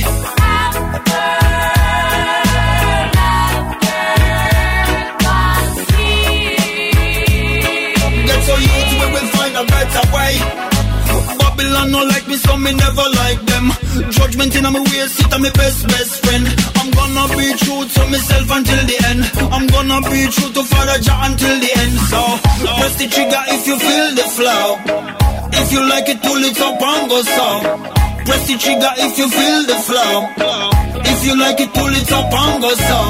Get so youth, we will find a better way. Babylon no like me, so me never like them. Judgment in my way, sit on my best friend. I'm gonna be true to myself until the end. I'm gonna be true to Father Jah until the end. So, press the trigger if you feel the flow. If you like it, pull it up and go so. Press the trigger if you feel the flow. If you like it, pull it up and go so.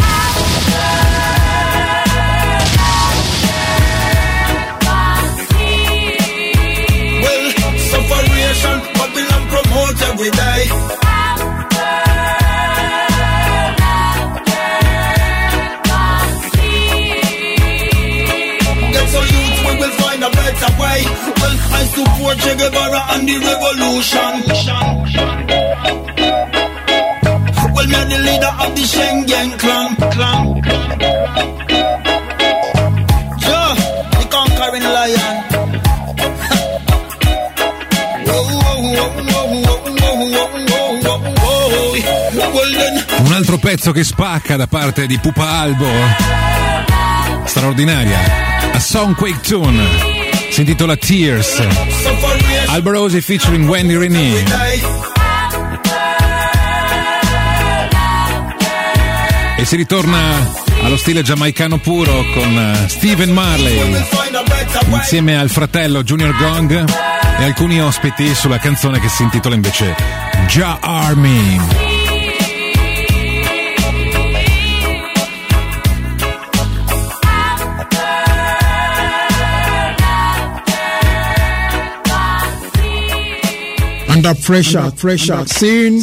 Sufferation, Babylon promote every day. Get so youth, we will find a better way. Well, I support Che Guevara and the revolution. Well, me the leader of the Schengen clan. Yeah, the conquering lion. Un altro pezzo che spacca da parte di Pupa Albo, straordinaria, a Soundquake Tune, si intitola Tears, Albo Rosi featuring Wendy Renee. E si ritorna allo stile giamaicano puro con Stephen Marley insieme al fratello Junior Gong e alcuni ospiti sulla canzone che si intitola invece Jah Army. Under pressure, scene.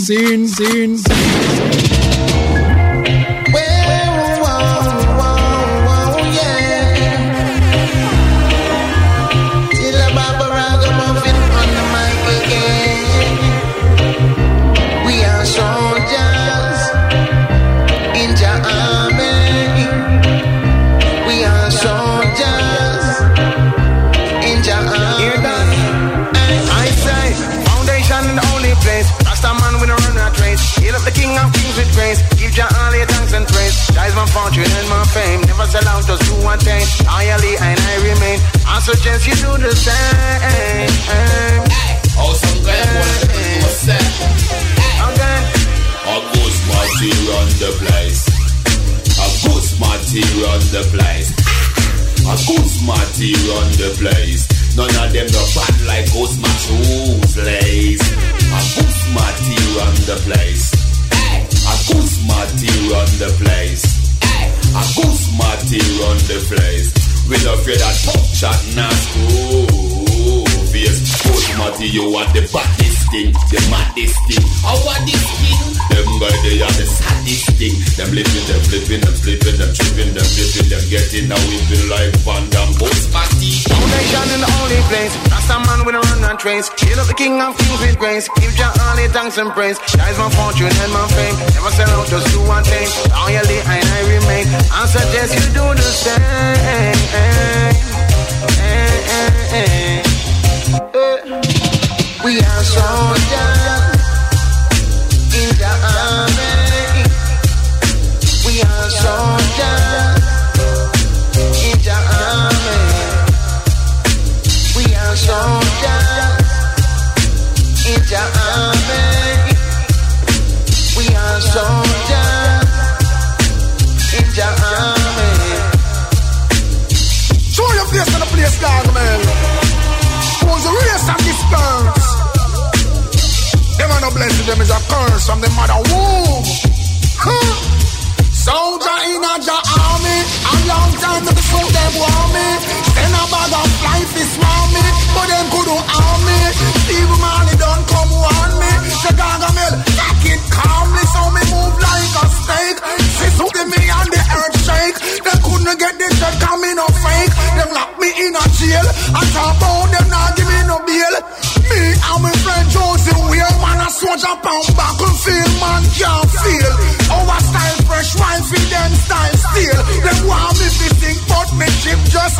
Fortune and my fame, never sell out just to attain. Loyally and I remain. I suggest you do the same. Oh, some guy wanna do a set. Okay. A ghost Matty run the place. A ghost Matty run the place. A ghost Matty run the place. None of them no bad like ghost Matty's lace. A ghost Matty run the place. A ghost Matty run the place. A goose Matty run the place. We don't fear that pop shot now school face. Goose Matty, you want the baddest thing, the maddest thing. How are this thing? Them guys, they are the saddest thing. Them living, them flipping, them sleeping, them tripping, them flipping, them getting now whipping like Van Damme. Goose Matty. Foundation in the only place. That's a man with a run and trace. Kill up the king of kings with grace. Give Jah all the thanks and praise. That is my fortune and my fame. Never sell out just to attain. Loyally and I remain. I suggest you do the same. We are soldiers in the army. We are soldiers in the army. We are soldiers in the army. We are soldiers in the army. Show your face on the place, dog, man. Who's the race and disperse? Them are no blessing, them is a curse from the mother womb. Huh? Soldier in a Jah army. A long time to the food them want me. Send a bag of life is want me. But them couldn't harm me. Steve Marley don't come warn me. The Gargamel, take it calmly. So me move like a snake. See me and the earth shake. They couldn't get this shit coming no fake. Them lock me in a jail. I talk about them not give me no bail.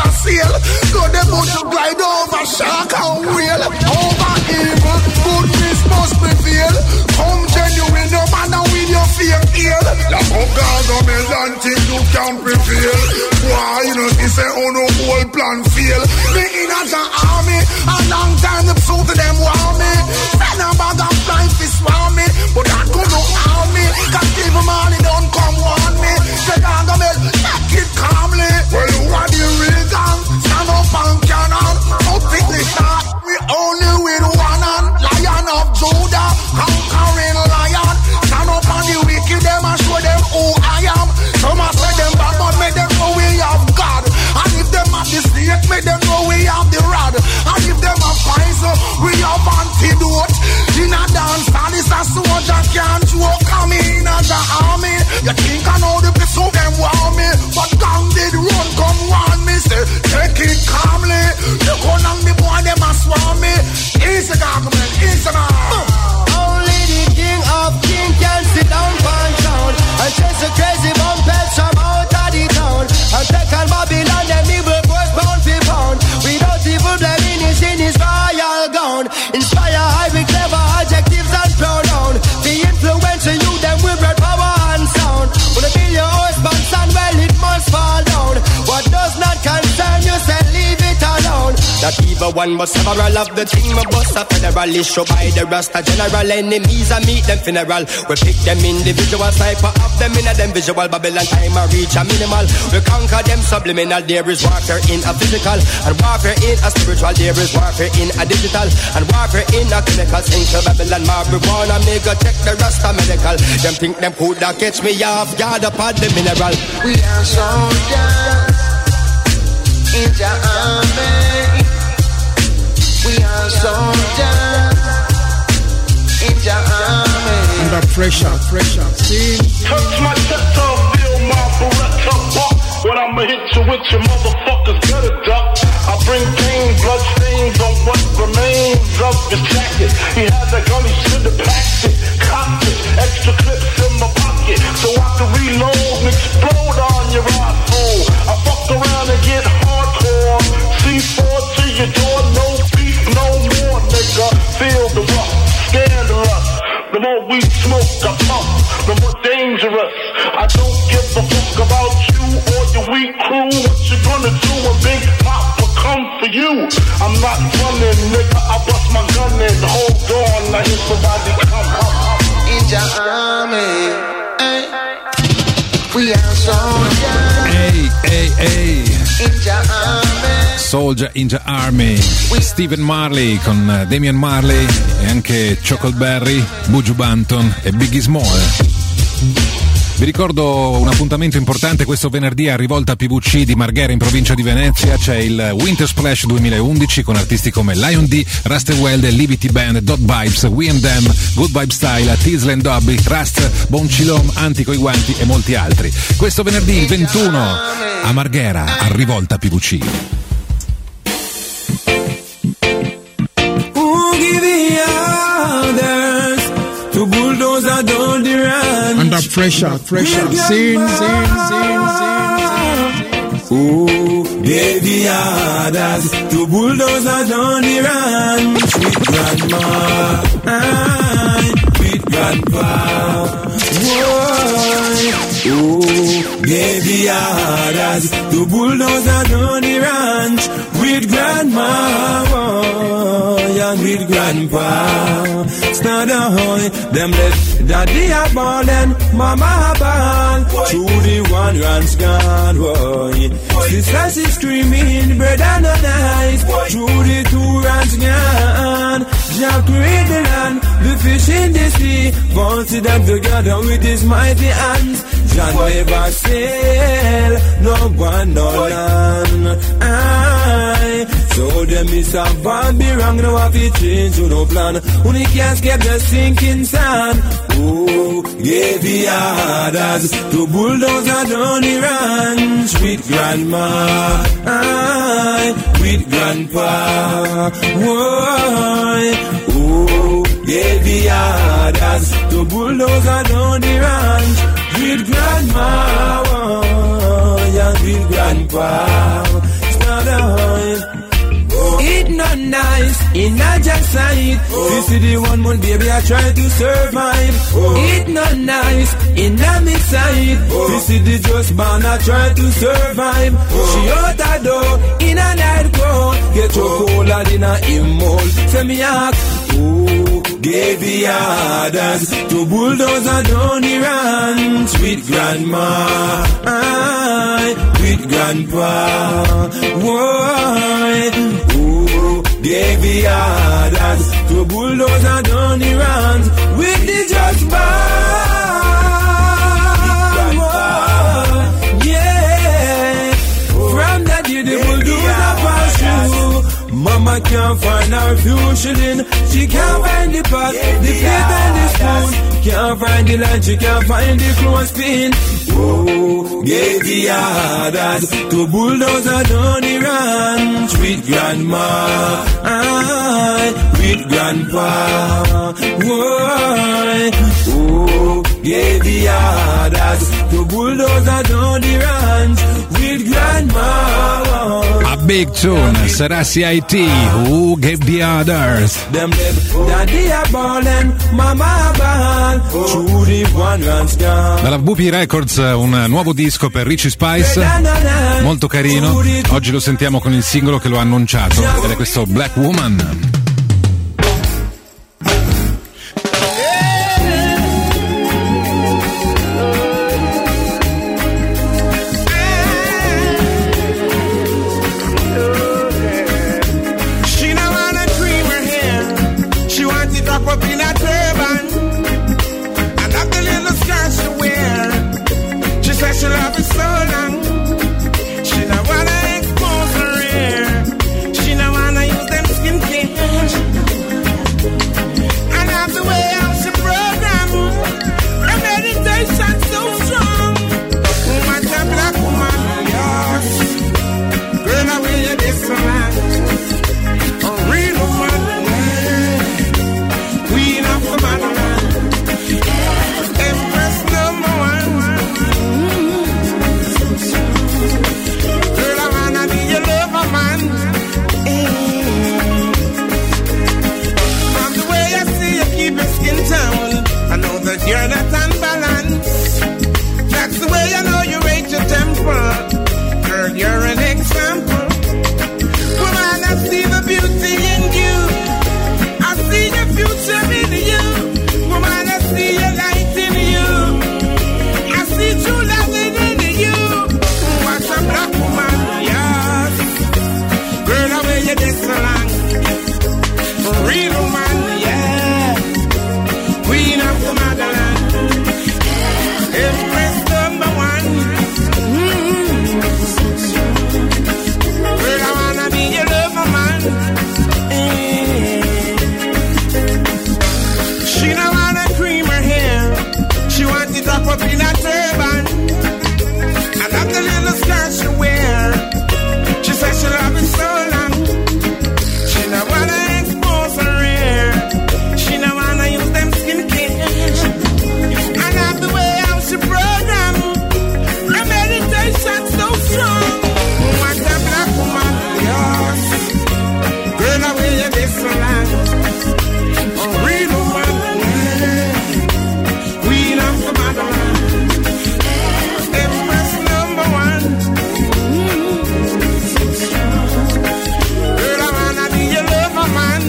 a sail. Go them out to glide over shark and whale. Over evil, goodness must prevail. Come genuine, no matter with your fear ill. Lock up Gargamel until you can prevail. Why you know this say oh no whole plan fail. Me in as an army, a long time the suit to them want me. Send a bag of flying fish want me, but that could not harm me. Cause Steve Marley don't come warn me. The Gargamel, take it calmly. Well who are the real gang? Stand up and cannon. Out with the shot, we only with one hand. Lion of Judah, conquering lion. Stand up on the wicked, them and show them who I am. Some a say them bad, but make them know we have God. And if them have the snake, make them know we have the rod. And if them have poison, we have antidote. In a dance, and it's a soldier can't joke. Come in as an army. You think I know the people them want me, but gang did run, come warn me. Say, take it calmly. You go along the boy, them a swarm me. Easy Gargamel, easy now. Only the king of kings can sit down one town and chase the crazy bumpers from out of the town. And take on Babylon, them evil boys pound for pound. Without evil blemish in his royal gown. Inspire high with clever adjectives and pronoun. The influential you, them will bring power and sound. When they build your husband, son, well it must fall down. What does not concern you, say leave it alone. That evil one must several of the team of us a federalist. Show by the Rasta general enemies and meet them funeral. We pick them individual, sniper up them in a them visual. Babylon time I reach a minimal. We conquer them subliminal. There is warfare in a physical and warfare in a spiritual. There is warfare in a digital and warfare in a clinical. Into Babylon marijuana, me go check the Rasta medical. Them think them could not catch me off guard upon the mineral. We are soldiers in the army. We are soldiers in the army. Under pressure. See? Touch my scepter, feel my Beretta walk. When I'ma hit you with your motherfuckers better duck. I bring pain, blood stains on what remains of his jacket. He had that gun, he should have packed it, cocked it. Extra clips in my pocket, so I can reload and explode on your asshole. I fuck around and get hardcore. C4 to your door, no beef, no more, nigga. Feel the rough, scandalous. The more we smoke, I pump, the more dangerous. I don't give a fuck about you or your weak crew. What you gonna do when Big Papa come for you? I'm not running, nigga, I bust my gun in. Hold on, I hear somebody come up. In the army, hey. We are soldiers. Hey. In the army. Soldier in the Army, Stephen Marley con Damian Marley e anche Chuckleberry, Buju Banton e Biggie Small. Vi ricordo un appuntamento importante questo venerdì a Rivolta PVC di Marghera in provincia di Venezia. C'è il Winter Splash 2011 con artisti come Lion D, Rustweld, Liberty Band, Dot Vibes, We and Them, Good Vibe Style, Tisland Dobby, Rust, Boncilom, Antico i Guanti e molti altri. Questo venerdì 21 a Marghera a Rivolta PVC. Under pressure. Scene. Who gave the orders to bulldozer down the ranch with grandma, with grandpa? Who gave the orders to bulldozer down the ranch with grandma, and with grandpa? Stand ahoy, them left daddy a ball and mama a ball. Through the one ranch gone, boy. Sisters is screaming, brother no nice. Through the two ranch gone. Jack create the land, the fish in the sea. Bouncy them together with his mighty hands. John never sail, no one no land. So them is a Bobby wrong, no have to change, no plan. Only can't escape the sinking sand. Who gave the orders to bulldozer down the ranch with grandma, with grandpa? Why? Who gave the orders to bulldozer down the ranch with grandma, and with grandpa? This is the 1 month, baby, I try to survive. It not nice, in a me side. This is the just born, I try to survive. She out a door, in a night grow. Get your cola in a immole. Say me ask, who gave the orders to bulldoze down the ranch with grandma, with grandpa? Why? Who gave the orders to bulldoze down the ranch with the just born? Yeah. From that day the bulldozer pass through. Mama can't find her fusion. She can't find the pot, the plate and the spoon. Can't find the line, she can't find the clothespin. Oh, gave the orders to bulldoze down the ranch with grandma, with grandpa. Why? Oh, gave the orders to bulldoze down the ranch with grandma. A big tune, sarà CIT, Who Gave the Orders. Dalla WP Records un nuovo disco per Richie Spice, molto carino. Oggi lo sentiamo con il singolo che lo ha annunciato ed è questo Black Woman. She love it so long. She don't wanna expose her hair. She don't wanna use them skincare. And have the way how she program her meditation so strong. Woman, a black woman, yes. Girl, I will you this man. A real woman, yeah. Queen of the motherland. Empress number one. I know that you're not unbalanced. That's the way I know you rate your temper. Girl, you're an example. Woman, I see the beauty in you. I see the future in you. Woman, I see your light in you. I see true love in you. What's a black woman? Yes. Girl, the way you dance along. Real woman, yeah. Queen of the motherland, Empress number one. Girl, I wanna be your lover, man. She don't wanna cream her hair. She wants it up in a turban. I love the little skirt she wear. She says she love it so long. She don't wanna expose her hair. She don't wanna use them and have the way how she program her meditation so strong. What a black woman, yes. Girl, the way you this so long. A real woman, yeah. Queen of the motherland. Empress number one. Girl, I wanna be your lover, man.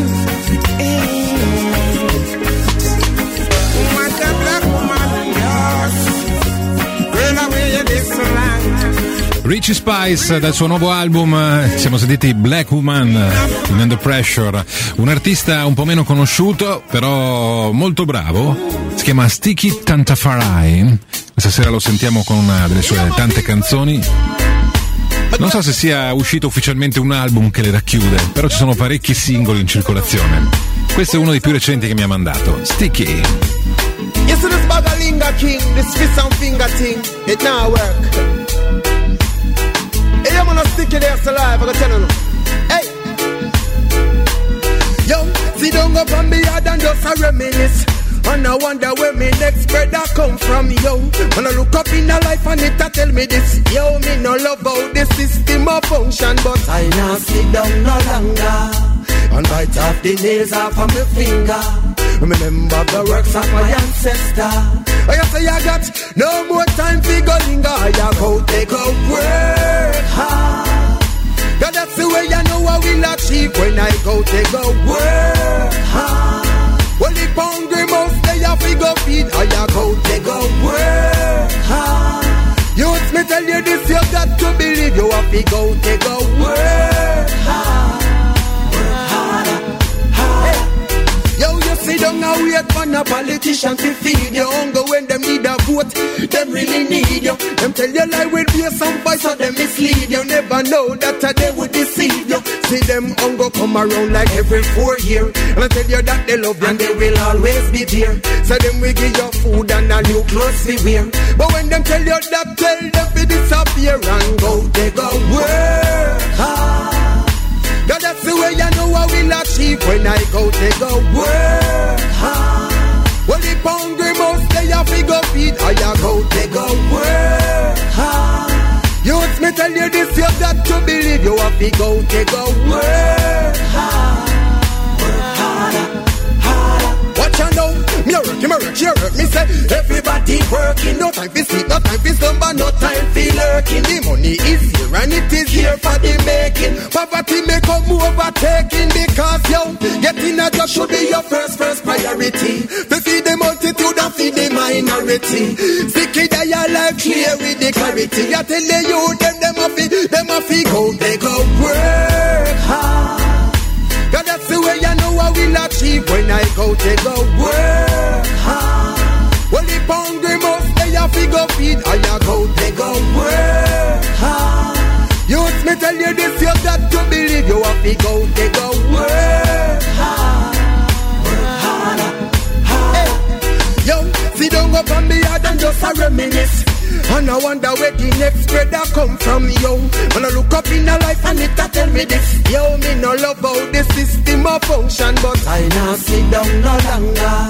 Richie Spice dal suo nuovo album, siamo sentiti Black Woman in Under Pressure, un artista un po' meno conosciuto però molto bravo, si chiama Sticky Tantafari. Questa sera lo sentiamo con una delle sue tante canzoni. Non so se sia uscito ufficialmente un album che le racchiude, però ci sono parecchi singoli in circolazione. Questo è uno dei più recenti che mi ha mandato, Sticky. You see this Bagalinga King, this fist and finger thing, it now work. Hey, I'm gonna stick it there alive, I gotta tell you. Hey, yo, see don't go from the yard and just a reminisce. And I wonder where me next brother come from, yo. When I look up in the life and it a tell me this, yo, me no love how the system a function, but I not sit down no longer. and bite off the nails off of my finger. Remember the works of my ancestor. I say I got no more time to go linger. I go take a work hard. God, that's the way I know I will achieve when I go take a work hard. Well, the hungry most they have to go feed. I go take a work hard. Youth, me tell you this, you got to believe. You have to go take a work hard. Work harder, harder. Yo, you sit down and wait for a politician to feed your hunger when them need a vote. Them really need you. Them tell you lie will be some voice so them mislead you. Never know that they would deceive you. See them hunger come around like every 4 years. And I tell you that they love you and they will always be there. So them we give you food and a new clothes to wear. But when them tell you that, tell them to disappear and go, they go work hard. God, that's the way I know I will achieve when I go, they go work hard. Well, the hungry most they have to go feed. I go, they go work hard. Youth, me tell you this, you got to believe. You have to go, they go work hard. Work harder, harder. Watch out now, me a work, you work, me say everybody working. No time for sleep, no time for slumber, no time for lurking. The money is here and it is here for the making. Poverty may come overtaking because yo, getting a job should be your first priority. To feed the multitude and feed the minority. Stick it there your life clear with the clarity. I tell you them a fi go, they go work hard. God, that's the way I know I will achieve when I go, they go work hard. Well, the hungry most they have to go feed. I go, they go work hard. Youth, me tell you this, you got to believe. You have to go, they go work hard. Work harder, harder. Hey. Yo, sit down up on the yard and just a reminisce. And I wonder where the next bread that come from, yo. When I look up in a life and it a tell me this. Yo, me no love how the system a function, but I now sit down no longer.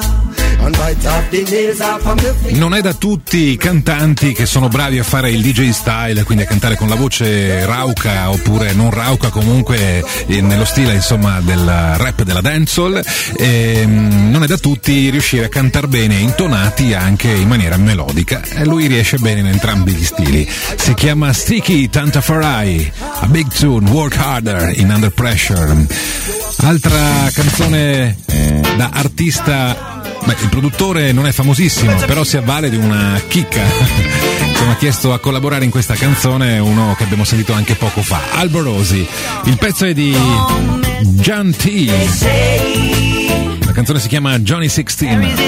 Non è da tutti i cantanti che sono bravi a fare il DJ style, quindi a cantare con la voce rauca oppure non rauca, comunque nello stile insomma del rap, della dancehall. Non è da tutti riuscire a cantare bene intonati anche in maniera melodica, e lui riesce bene in entrambi gli stili. Si chiama Sticky Tantafarai, a big tune, Work Harder in Under Pressure. Altra canzone da artista. Beh, il produttore non è famosissimo, però si avvale di una chicca che mi ha chiesto a collaborare in questa canzone, uno che abbiamo sentito anche poco fa, Alborosi. Il pezzo è di John T. La canzone si chiama Johnny 16.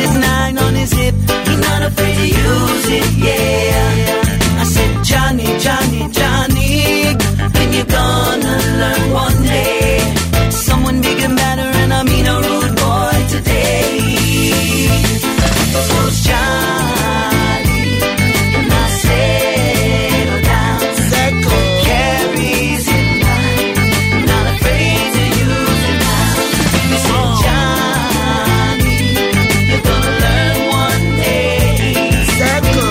Johnny, Johnny, Johnny, when you gonna learn one day? Someone big and better, and I mean a rude boy today. Who's Johnny? And I settle down. Settle. Carries it right. Not afraid to use it now. You said, Johnny, you're gonna learn one day. Settle.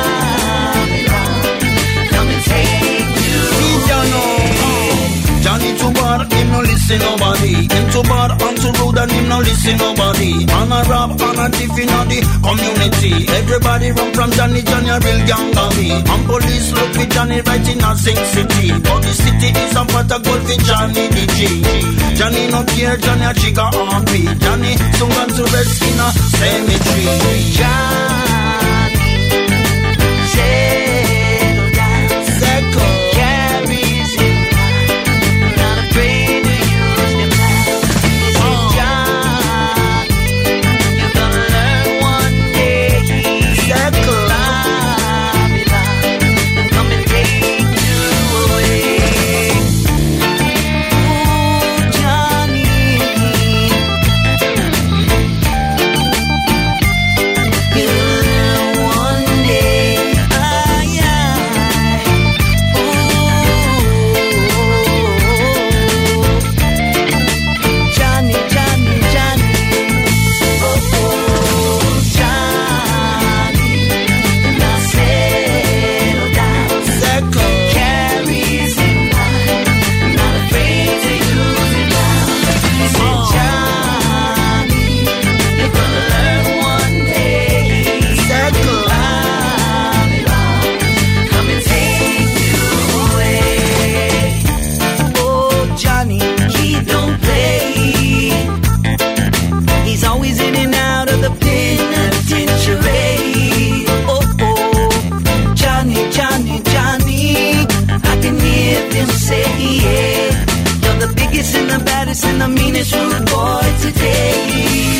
Come and take you. Johnny too bad, him no listen nobody. Him too bad and too rude and him no listen nobody. And a rob and a thief in the community. Everybody run from Johnny, Johnny a real gang of me. And police look for Johnny right in a Sing City. But the city is a pot of gold for Johnny the G. Johnny no care, Johnny a trigger heartbeat. Johnny soon gone to rest in a cemetery. Johnny, settle down, settle. Carries it right, not afraid to use them now. This is Johnny, you're gonna learn one day. Settle. Babylon, come and take you away. Ooh, Johnny, you biggest and the baddest and the meanest rude boy today.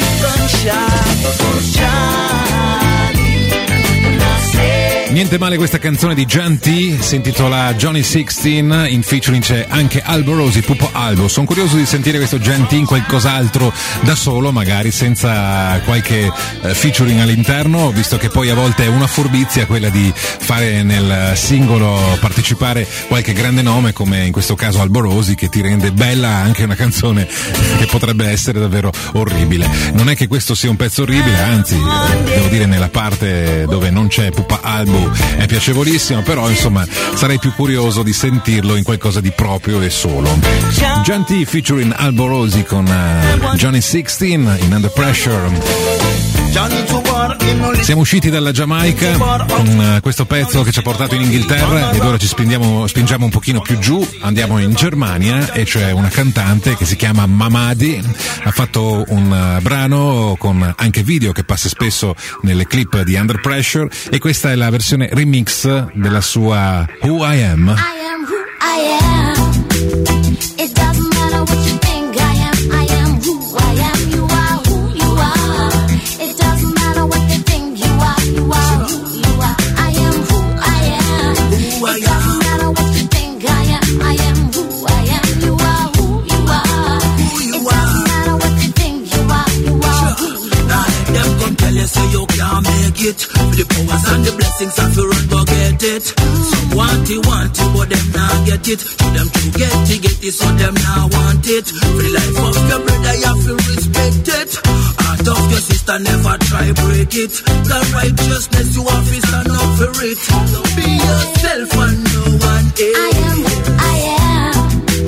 Niente male questa canzone di John T, si intitola Johnny 16, in featuring c'è anche Albo Rosi, Pupo Albo. Sono curioso di sentire questo John T in qualcos'altro da solo, magari senza qualche featuring all'interno, visto che poi a volte è una furbizia quella di fare nel singolo partecipare qualche grande nome, come in questo caso Albo Rosi, che ti rende bella anche una canzone che potrebbe essere davvero orribile. Non è che questo sia un pezzo orribile, anzi devo dire nella parte dove non c'è Pupa Albo è piacevolissimo, però insomma sarei più curioso di sentirlo in qualcosa di proprio e solo. John T featuring Albo Rosi con Johnny 16 in Under Pressure. Siamo usciti dalla Giamaica con questo pezzo che ci ha portato in Inghilterra ed ora ci spingiamo un pochino più giù, andiamo in Germania e c'è una cantante che si chiama Mamadi, ha fatto un brano con anche video che passa spesso nelle clip di Under Pressure e questa è la versione remix della sua Who I Am. I am who I am. It doesn't matter what you think I am. I am who I am. You are who you are. It doesn't matter what they think you are. You are who you are. I am who I am. It doesn't matter what you think I am. I am who I am. You are who you are. It doesn't matter what they think you are. You are who you are. Them come tell you say you can't make it. The powers and the blessings of your run forget it. Some want it, but them not get it. To them to get it, so them not want it. For the life of your brother, you have to respect it. Heart of your sister, never try break it. The righteousness you have to stand up for it. So be yourself and no one else. I am who I am.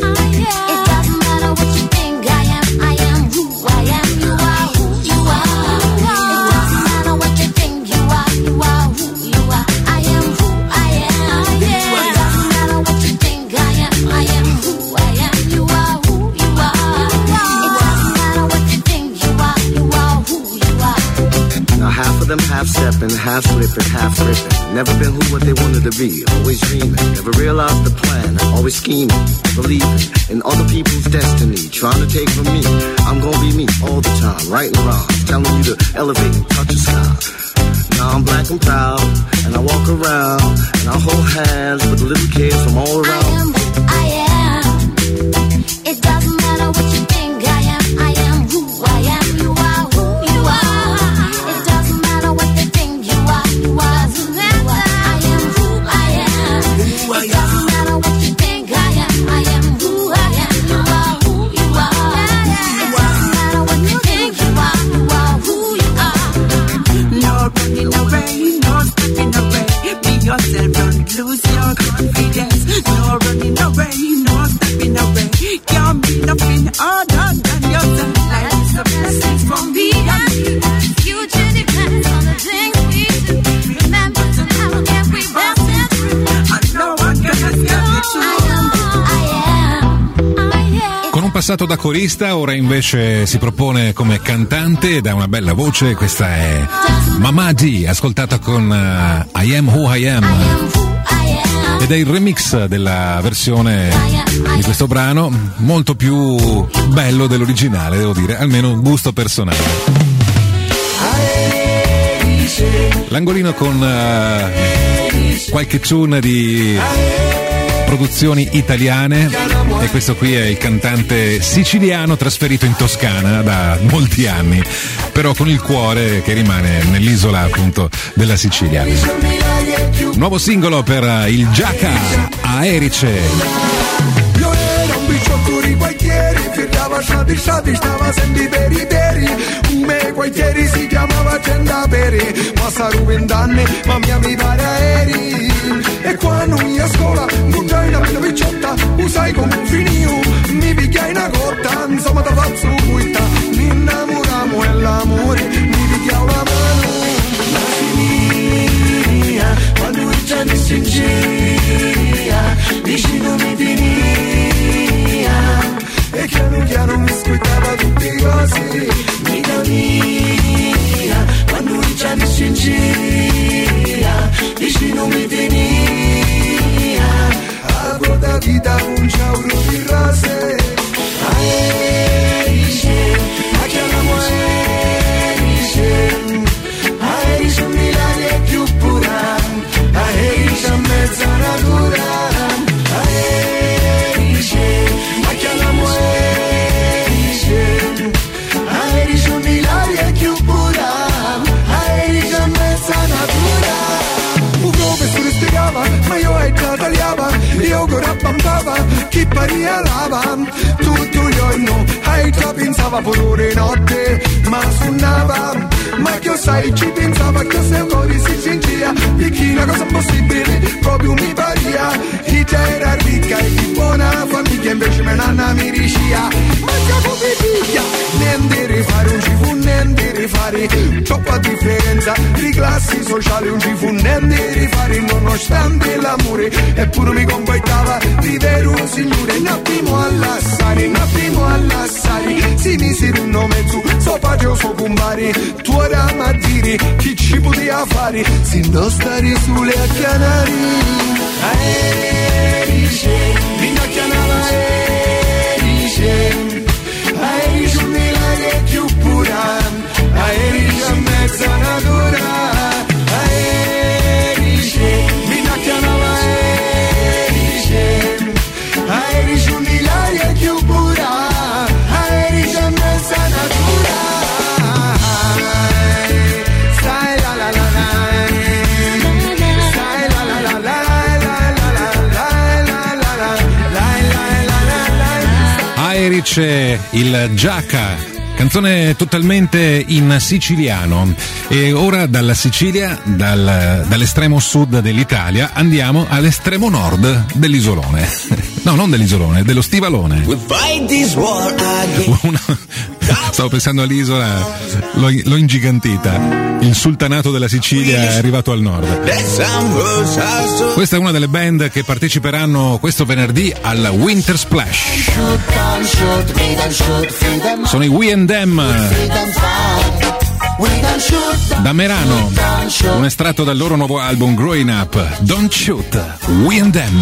It doesn't matter what you think I am. I am who I am. You are who you are. It doesn't matter what you think you are. You are who you are. I am who I am. It doesn't matter what you think I am. I am who I am. You are who you are. It doesn't matter what you think you are. You are who you are. Now half of them half-stepping, half-slipping, half-ripping. Never been who what they wanted to be, always dreaming. Never realized the plan, always scheming. Believing in other people's destiny, trying to take from me. I'm gonna be me all the time, right and wrong, telling you to elevate and touch the sky. Now I'm black and proud, and I walk around, and I hold hands with little kids from all around. I am who I am. It doesn't matter what you think I am. I am who I am. You are who you are. It doesn't matter what they think you are. You are who you are. I am who I am. It doesn't matter what you think I am. I am who I am. You are who you are. It doesn't matter what you think you are. You are who you are. No running away, no stepping away. Be yourself, don't lose your confidence. No running away, no stepping away. Can't be nothing other than yourself. Life is a blessing from me. Future depends on the things we do. Remember to never get we busted. And no one can escape the truth. I am who I am. Con un passato da corista, ora invece si propone come cantante ed ha una bella voce. Questa è Mamadi, ascoltata con I Am Who I Am. Ed è il remix della versione di questo brano, molto più bello dell'originale, devo dire, almeno un gusto personale. L'angolino con qualche tune di produzioni italiane e questo qui è il cantante siciliano trasferito in Toscana da molti anni, però con il cuore che rimane nell'isola appunto della Sicilia. Nuovo singolo per il Giaca, Aerice. Io era un bicciotto di quartieri, firmava sciati, stava sempre peri. Un me quartieri si chiamava Cendaperi, passarono 20 anni, ma mi pare aerei. E quando io a scuola, mangiai una bella picciotta, usai come un finio, mi pigliai una cotta, insomma da faccio cuita. Mi innamoramo e l'amore, mi pigliavo la mano. La finia, quando già mi si gira, vicino mi venia. E piano mi squitava tutti così. Mica mia, quando già mi si gira, vicino mi venia. A quota vita un ciauro di rose. io che rabbampava, chi paria lava, tutto il giorno, ai già pensava pure notte, ma suonava, ma che sai, ci pensava che se ancora si sentia, perché una cosa impossibile, proprio mi paria, chi già era ricca e di buona famiglia, invece me nanna mi diceva, ma capo pipiglia, niente rifare, non ci fu niente rifare, troppa differenza di classi sociali, non ci fu niente rifare, nonostante l'amore, eppure mi compattava vivere un signore, un attimo all'assare, si misero un nome su, so faccio so compare, tu ora ma dire, chi ci poteva fare, si non stare sulle a chianari, aerice, mi da chianava aerice, aerice un milagro più pura, aerice a mezza natura, aerice, mi da chianava aerice, aerice un milagro più pura, aerice a mezza natura. Aerice, il Giacca, canzone totalmente in siciliano. E ora dalla Sicilia, dall'estremo sud dell'Italia, andiamo all'estremo nord dell'isolone. No, non dell'isolone, dello Stivalone. Stavo pensando all'isola, l'ho ingigantita. Il sultanato della Sicilia è arrivato al nord. Questa è una delle band che parteciperanno questo venerdì al Winter Splash. Sono i We&Them da Merano, un estratto dal loro nuovo album Growing Up. Don't Shoot, We&Them.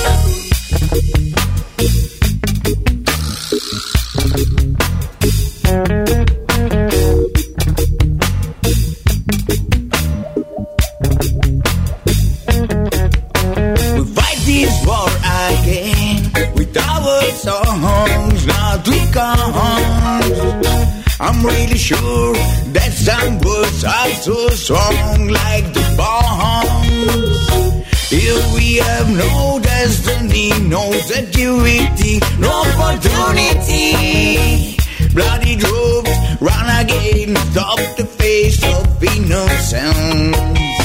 Songs not to come. I'm really sure that some words are so strong like the bombs. Here we have no destiny, no security, no opportunity. Bloody droves run again, stop the face of innocence.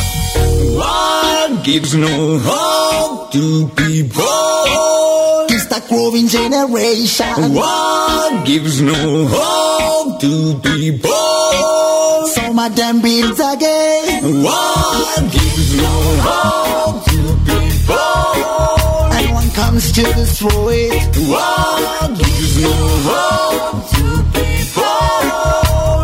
What gives no hope to people? Sta growing generation. What gives no hope to people? Some of them build again. What gives no hope to people? And one comes to destroy it. What gives no hope to people?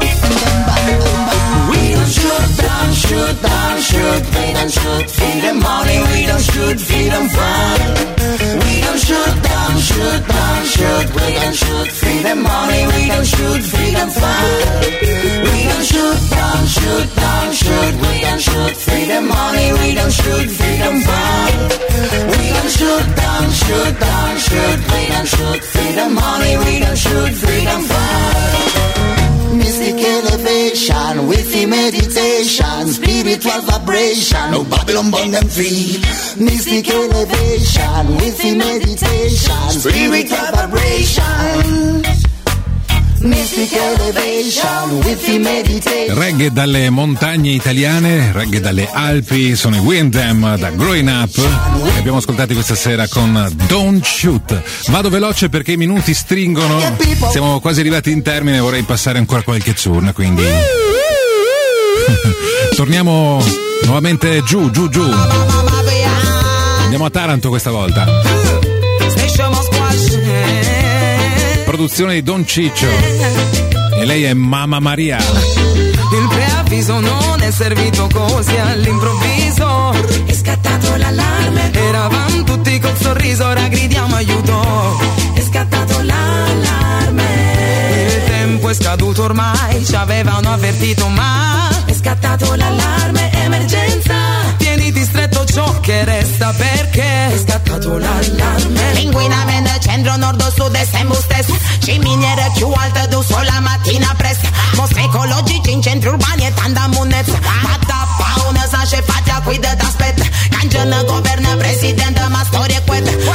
We don't shoot down, shoot down, shoot. We don't shoot for the money. We don't shoot for them fun. We don't shoot down, shoot down, shoot. We don't shoot for the money. We don't shoot for them fun. We don't shoot down, shoot down, shoot. We don't shoot for the money. We don't shoot for them fun. We don't shoot down, shoot down, shoot. We don't shoot for the money. We don't shoot for them fun. Mystic elevation, with the meditation, spiritual vibration, no Babylon burn them free. Mystic elevation, with the meditation, spiritual vibration. Mystic elevation, with the meditation. Reggae dalle montagne italiane, reggae dalle Alpi, sono i We&Them da Growing Up. Li abbiamo ascoltati questa sera con Don't Shoot. Vado veloce perché i minuti stringono, siamo quasi arrivati in termine, vorrei passare ancora qualche turno, quindi torniamo nuovamente giù. Andiamo a Taranto questa volta. Produzione di Don Ciccio e lei è Mamma Maria. Il preavviso non è servito così all'improvviso. È scattato l'allarme. Eravamo tutti col sorriso, ora gridiamo aiuto. È scattato l'allarme. Il tempo è scaduto ormai, ci avevano avvertito ma è scattato l'allarme, emergenza. Tieniti stretto ciò che resta perché è scattato l'allarme. Inquinamento centro, nord, sud e sempre stesso. Ci miniere più alte do solo la mattina presto. Mostre ecologici in centri urbani e tanta monnezza. Matta fauna sa c'è fatta qui da aspetta. Cangiano governo presidente ma storia quetta.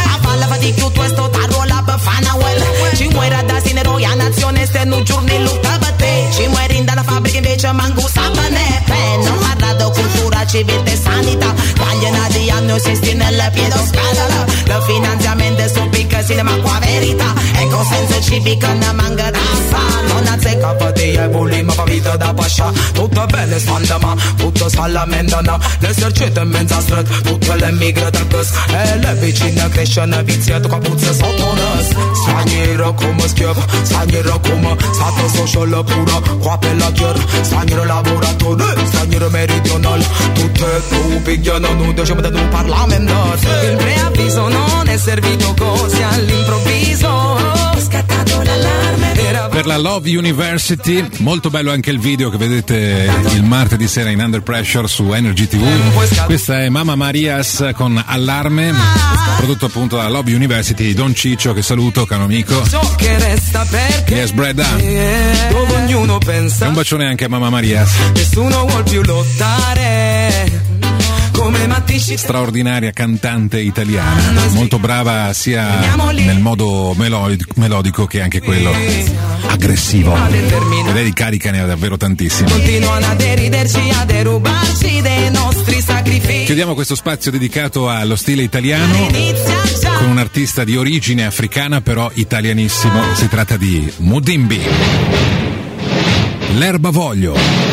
Era da sinero, ia nazione este nu giorni lupta bate. Ci muori dalla fabbrica invece mangu sapane. Non parla di cultura, civile e sanità. Tagliano di anni si nelle piedoscala. Il finanziamento è su picca cinema qua verità. E con senso civico non manca razza. Non azzecca fatica e volima fa vita da pascia. Tutto bene spandama, tutto salamendana. L'esercito in mezza strada, tutte le migrate cos. E le vicine crescono viziato con puzza sotto nas. Straniero come schiavo, straniero come stato social puro. Qua per la chiara, straniero lavoratore, straniero meridionale. Tutte tu pigliano nude, ci mettono un parlamento. Il preavviso non è servito così all'improvviso. Scattato l'allarme. Per la Love University, molto bello anche il video che vedete il martedì sera in Under Pressure su Energy TV. Questa è Mamma Marias con Allarme, prodotto appunto dalla Love University di Don Ciccio, che saluto, caro amico. Ciò che resta perché Yes, Breda. dove ognuno pensa. E un bacione anche a Mamma Marias. Nessuno vuol più lottare. Come Mattisci. Straordinaria cantante italiana, molto brava sia nel modo melodico che anche quello aggressivo. E lei di carica ne ha davvero tantissimo. Continuano a deriderci, a derubarci dei nostri sacrifici. Chiudiamo questo spazio dedicato allo stile italiano con un artista di origine africana però italianissimo. Si tratta di Mudimbi. L'erba voglio.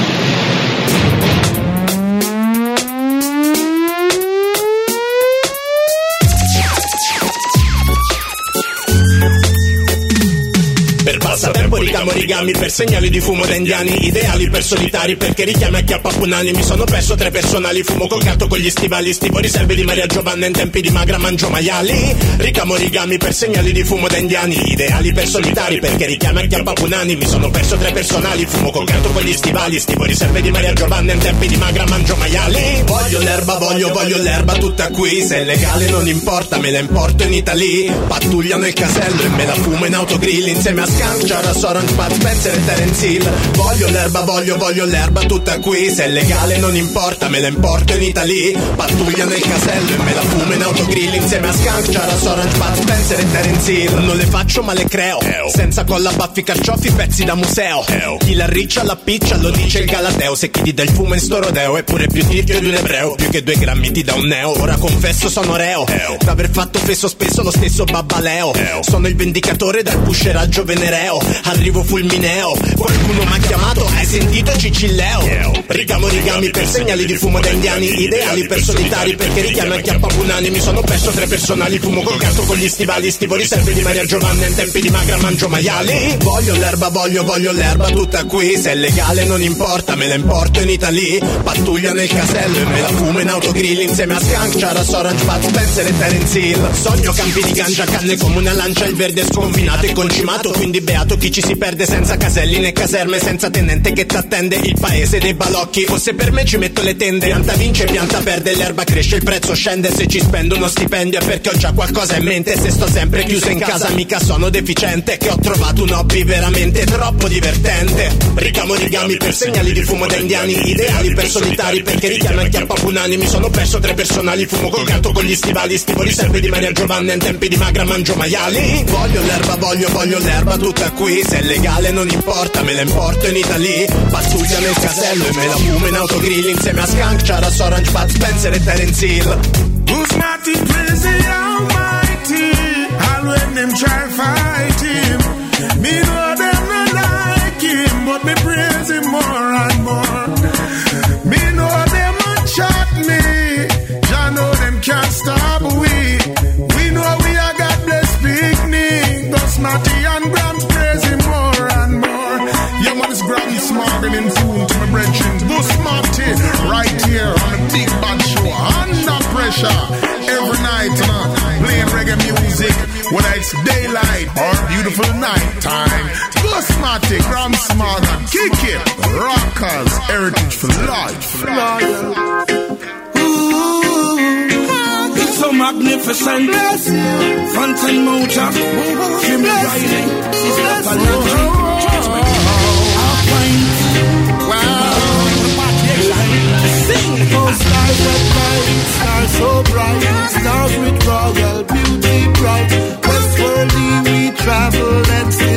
Per passatempo ricamo origami, per segnali di fumo da indiani, ideali per solitari, perché richiami acchiappa punani. Mi sono perso 3 personali, fumo col gatto con gli stivali, stivo riserve di Maria Giovanna in tempi di magra mangio maiali. Ricamo origami per segnali di fumo da indiani, ideali per solitari, perché richiami acchiappa punani. Mi sono perso 3 personali, fumo col gatto con gli stivali, stivo riserve di Maria Giovanna in tempi di magra mangio maiali. Voglio l'erba, voglio l'erba tutta qui, se è legale non importa, me la importo in Italia. Pattuglia nel casello e me la fumo in autogrill insieme a Scanciara, Sorange, Bud Spencer e Terence Hill. Voglio l'erba, voglio l'erba tutta qui, se è legale non importa, me la importo in Italia. Pattuglia nel casello e me la fumo in autogrill insieme a Scanciara, Sorange, Bud Spencer e Terence Hill. Non le faccio ma le creo, senza colla, baffi, carciofi, pezzi da museo. Chi la riccia la piccia lo dice il Galateo, se chi ti dà il fumo in sto rodeo è pure più tirchio di un ebreo. Più che 2 grammi ti dà un neo, ora confesso sono reo d'aver fatto fesso spesso lo stesso babbaleo. Sono il vendicatore dal pusheraggio venereo, arrivo fulmineo, qualcuno m'ha chiamato, hai sentito Cicilleo? Ricamo rigami per segnali di fumo da indiani, ideali per solitari, perché richiami acchiappa punani. Mi sono perso 3 personali, fumo col gatto con gli stivali, stivo riserve di Maria Giovanna in tempi di magra mangio maiali. Voglio l'erba, voglio l'erba tutta qui, se è legale non importa, me la importo in Italia. Pattuglia nel casello e me la fumo in autogrill insieme a Scanciara, Sorange, Bud Spencer e Terence Hill. Sogno campi di ganja, canne come una lancia, il verde sconfinato e concimato, quindi beato chi ci si perde senza caselli né caserme, senza tenente che t'attende, il paese dei balocchi. Fosse per me ci metto le tende, pianta vince, pianta perde, l'erba cresce, il prezzo scende, se ci spendo uno stipendio è perché ho già qualcosa in mente. Se sto sempre chiuso in casa mica sono deficiente, che ho trovato un hobby veramente troppo divertente. Ricamo rigami per segnali di fumo da indiani, ideali per solitari, perché richiami acchiappa punani. Mi sono perso 3 personali, fumo col gatto con gli stivali, stivo riserve di Maria Giovanna in tempi di magra mangio maiali. Voglio l'erba, voglio l'erba tutta qui, se è legale non importa, me la importo in Italia. Pattuglia nel casello e me la fumo in autogrill insieme a Scanciara, Sorange, Bud Spencer e Terence Hill. Who's mighty, praise the Almighty, all when them try fight him. Me know them not like him, but me praise him more and more. Me know them not chat me, Jah know them can't stop we. We know we are God bless picnic, thus Matty and Grams praise him more and more. Yeah man, it's Grams smarting in tune to my brethren. Go smarty, right here on the Big Bad Show, Under Pressure, every night, playing reggae music, whether it's daylight or beautiful night time. Go smarty, Grams smart and kick it, rockers, heritage for life. So magnificent, front and motor, feel me riding, sister Oh, stars so bright, stars so bright, stars with royal beauty bright. Westwardly we travel and see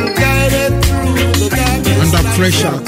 pressure.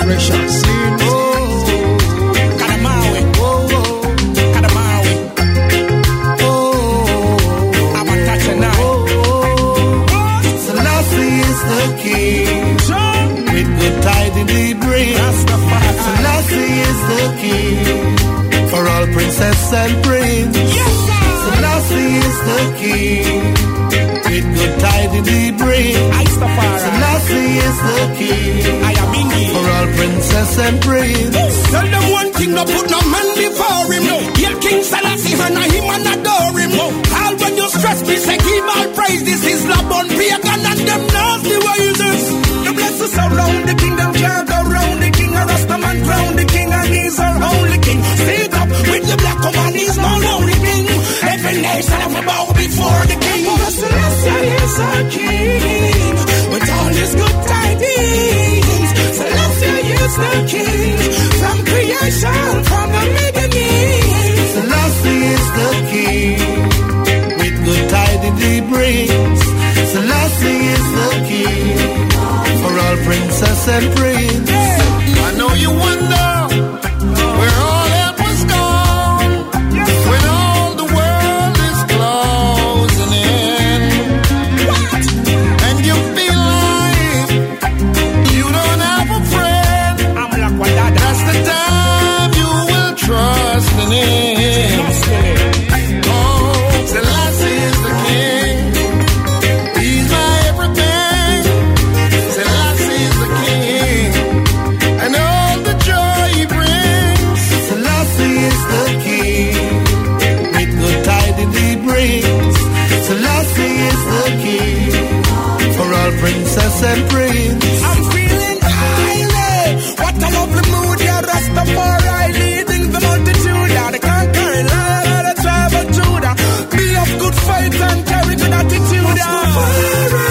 For all princess and prince, Selassie is the king. With good tidings he brings. Selassie is the king. For all princess and prince. Tell them one thing, no put no man before him. Yeah, King Selassie, honor him and adore him. All when you stress me, say give all praise. This is Labon, pagan and them nasty ways. The blessings around the kingdom can't go round. The king of Rastaman crown, the king and he's our only king. Sit up with the black woman, he's no lonely king. Every nation have a bow before the king. Selassie is our king, with all his good tidings. Selassie is the king, from creation, from the beginning. Selassie is the king, with good tidings he brings. Selassie is the king, for all princess and prince. I know you wonder where all help was gone, when all the world is closing in. And you feel like you don't have a friend. That's the time you will trust in him. Oh, Selassie is the king. He's my everything. Selassie is the king. And all the joy he brings. Selassie is the king. With good tidings he brings. Selassie is the king. For all princess and prince. I'm feeling highly. What a lovely mood, yeah, Rastafari leading the multitude. Yeah, the conquering lion of the tribe of Judah. Be of good faith and carry good attitude. Rastafari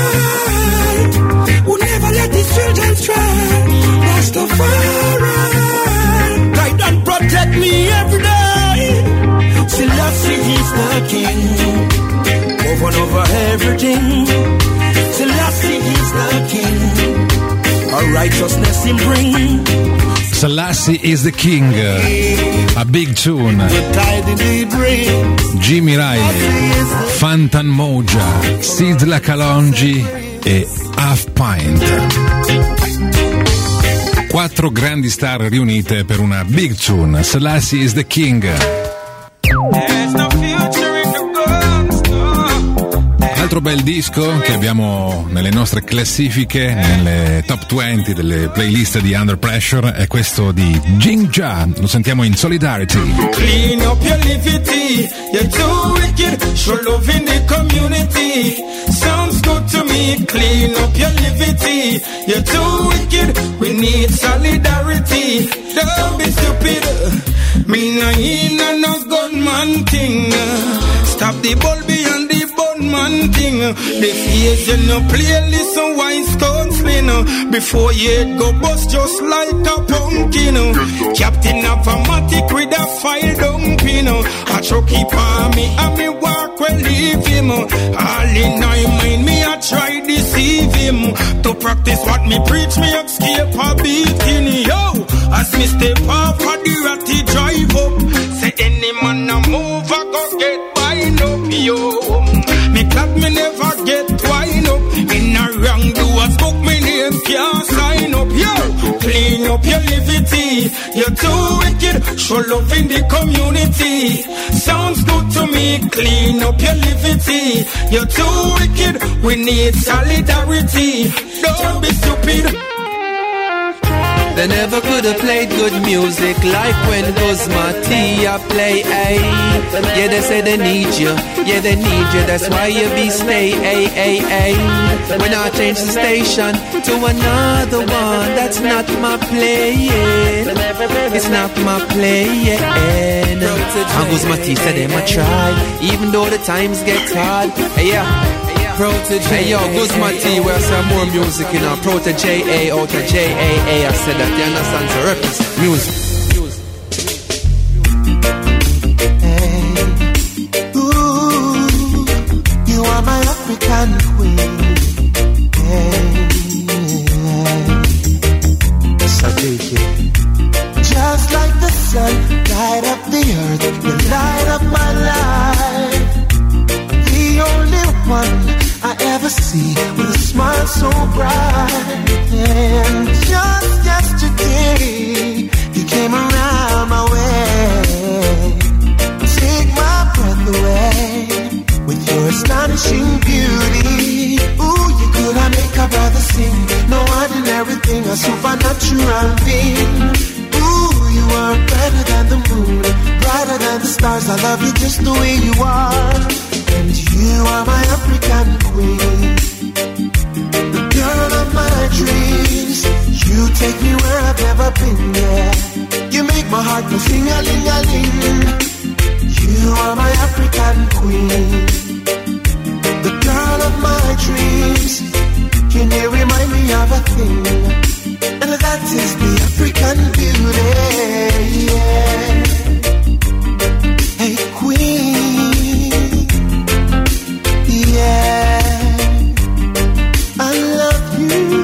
will never let his children stray. Rastafari guide and protect me every day. Selassie is the king, over everything. Selassie is the king, our righteousness in bring. Selassie is the king, a big tune. Jimmy Riley, Fantan Moja, Sidla Kalonji e Half Pint. 4 grandi star riunite per una big tune. Selassie is the king. Altro bel disco che abbiamo nelle nostre classifiche, nelle top 20 delle playlist di Under Pressure, è questo di Jinja. Lo sentiamo in Solidarity. Clean up your liberty, you're too wicked, show love in the community. Sounds good to me, clean up your liberty, you're too wicked, we need solidarity. Don't be stupid, me nah in no gunman thing. Stop the ball beyond the man thing. The face in no playlist and wine stone spin. Before you go bust just like a pumpkin. Captain of a matic with a file dumping. A chucky pa me and me walk well leave him. All in my mind me I try deceive him. To practice what me preach me escape a beating. Yo, as me step off of the ratty drive up. Say any man a move I go get bind up. Yo, me glad me never get twine up. In a wrong doers book me name can't sign up. Yo, clean up your liberty, you're too wicked, show love in the community. Sounds good to me, clean up your liberty, you're too wicked, we need solidarity. Don't be stupid. They never could have played good music like when Guzma Tia play, ayy. Yeah, they say they need you, yeah, they need you, that's why you be stay, ayy, ayy, ayy. When I change the station to another one, that's not my playing. It's not my playing. And Guzma Tia said they might try, even though the times get hard, hey, yeah. Hey yo, Guzma T, where's some more music in our Protege out of JAA. I said that, you understand, so represent music. Hey, ooh, you are my African queen. Hey, so bright. And just yesterday, you came around my way. Take my breath away with your astonishing beauty. Ooh, you could I make a brother sing? No ordinary thing, a supernatural being. Ooh, you are better than the moon, brighter than the stars. I love you just the way you are. And you are my African queen, the girl of my dreams. You take me where I've never been, yeah. You make my heart go sing-a-ling-a-ling. You are my African queen, the girl of my dreams. Can you remind me of a thing? And that is the African beauty, yeah. Hey queen, yeah, I love you.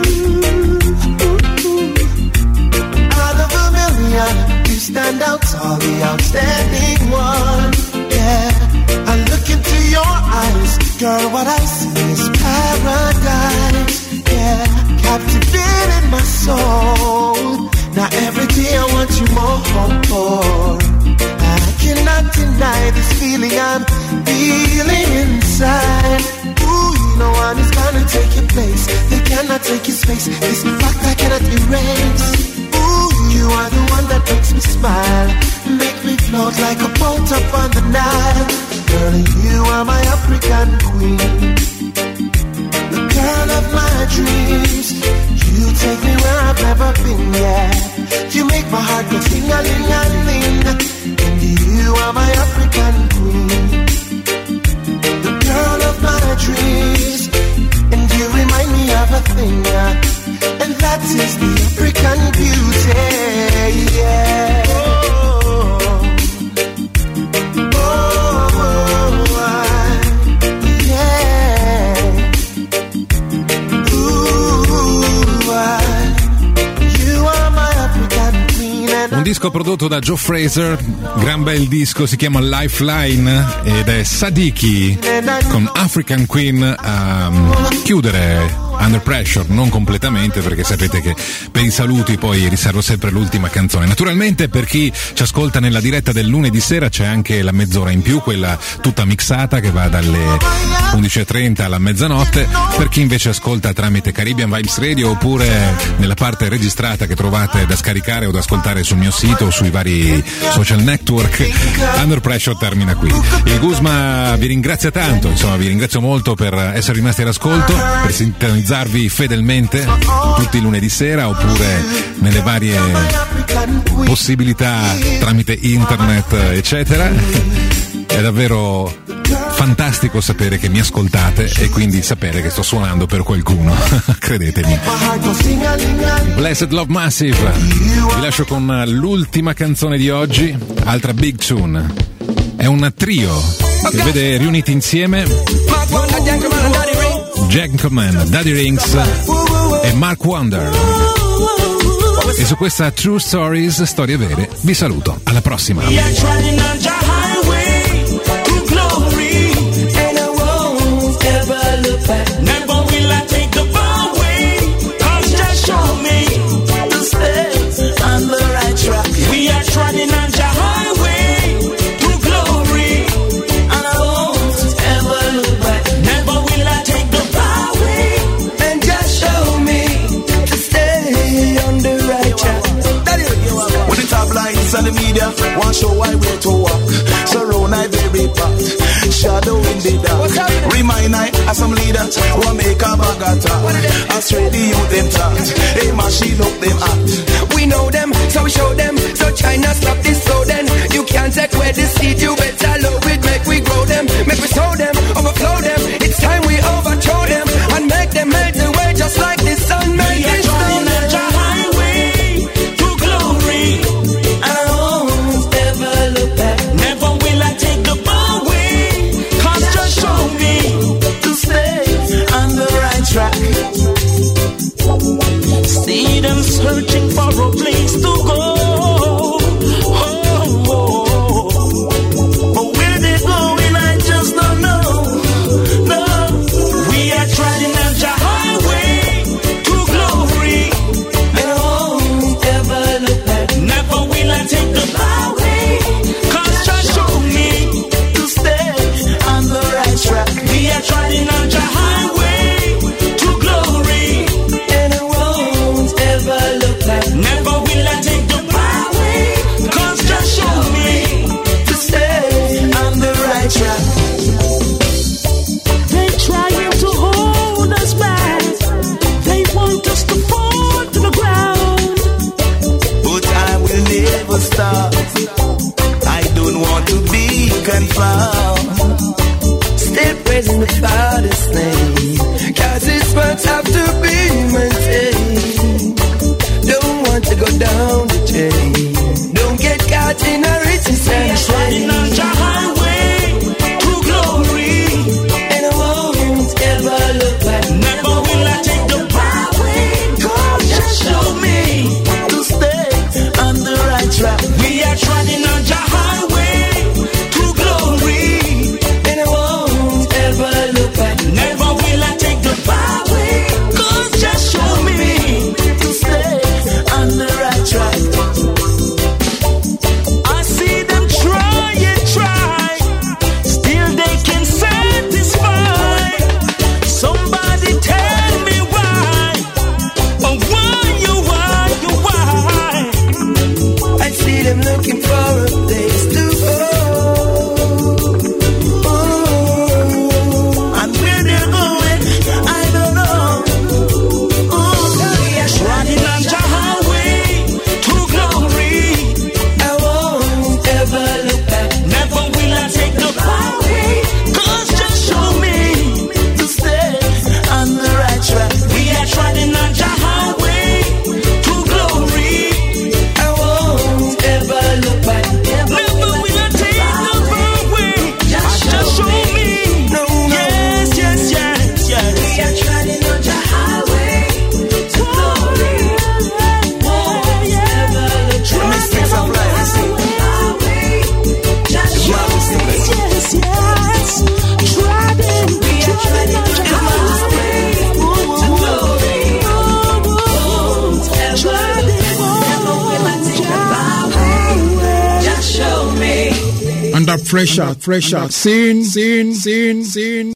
Out of a million, you stand out tall, the outstanding one. Yeah, I look into your eyes, girl, what I see is paradise. Yeah, captivated my soul. Now every day I want you more. I cannot deny this feeling I'm feeling inside. Ooh, no one is gonna take your place. They cannot take your space. This fact I cannot erase. Ooh, you are the one that makes me smile, make me float like a boat up on the Nile. Girl, you are my African queen, the girl of my dreams. You take me where I've never been, yeah. You make my heart go sing-a-ling-a-ling. And you are my African queen, the girl of my dreams. And you remind me of a thing, yeah. And that is the African beauty, yeah. Un disco prodotto da Joe Fraser, gran bel disco, si chiama Lifeline ed è Sadiki con African Queen a chiudere Under Pressure, non completamente perché sapete che per i saluti poi riservo sempre l'ultima canzone. Naturalmente per chi ci ascolta nella diretta del lunedì sera c'è anche la mezz'ora in più, quella tutta mixata che va dalle 11:30 alla mezzanotte. Per chi invece ascolta tramite Caribbean Vibes Radio oppure nella parte registrata che trovate da scaricare o da ascoltare sul mio sito o sui vari social network, Under Pressure termina qui. Il Guzma vi ringrazia tanto, insomma vi ringrazio molto per essere rimasti all'ascolto, per sintonizzarvi fedelmente tutti i lunedì sera oppure nelle varie possibilità tramite internet eccetera. È davvero fantastico sapere che mi ascoltate e quindi sapere che sto suonando per qualcuno. Credetemi. Blessed Love Massive. Vi lascio con l'ultima canzone di oggi, altra big tune. È un trio che vede riuniti insieme Gentleman, Daddy Rings e Mark Wonder. E su questa True Stories, storie vere, vi saluto. Alla prossima. Never will I take the byway, 'cause just show me to stay on the right track. We are treading on the highway to glory, and I won't ever look back. Never will I take the byway, and just show me to stay on the right track. With the top lines and the media, one show why way to walk. Surround I very packed, shadow in the dark. Remind I as some leaders who make a bag attack. I straight the youth them talk. Hey machine up them act. We know them, so we show them. So China stop this slow then. You can't take away the seed, you better love it. Make we grow them, make we sow them, overflow them. It's time we overthrow them and make them melt away just like the sun. Make it snow. Highway to glory, and I won't ever look back. Never will I take the byway, 'cause just show me to stay on the right track. See them searching for just to fall to the ground. But I will never stop. I don't want to be confounded. Still praising the Father's name, 'cause His words have to be maintained. Don't want to go down the drain. Don't get caught in a riches and shame. On the highway to glory, and I won't ever look back. never will I take the byway. God just show me to stay on the right track. we are treading on the highway to glory, and I won't ever look back. never will I take the byway. God just show me to stay on the right track. I see them try and try, still they can satisfy. Somebody tell me why, oh why. I see them looking for a place to go. And where they're going, I don't know. We are treading on the highway to glory, I won't ever look back. never will I take the byway. God just show me To stay on the right track. we are treading on the highway to glory, I won't ever look back. never will I take the byway. God just show me. No, Yes. we are treading on the highway to glory. Won't ever look back. Mistakes of life, you see. Just show me. We are treading on the highway to glory. Won't ever look back. Never will I take the byway. Just show me. Under pressure, scene.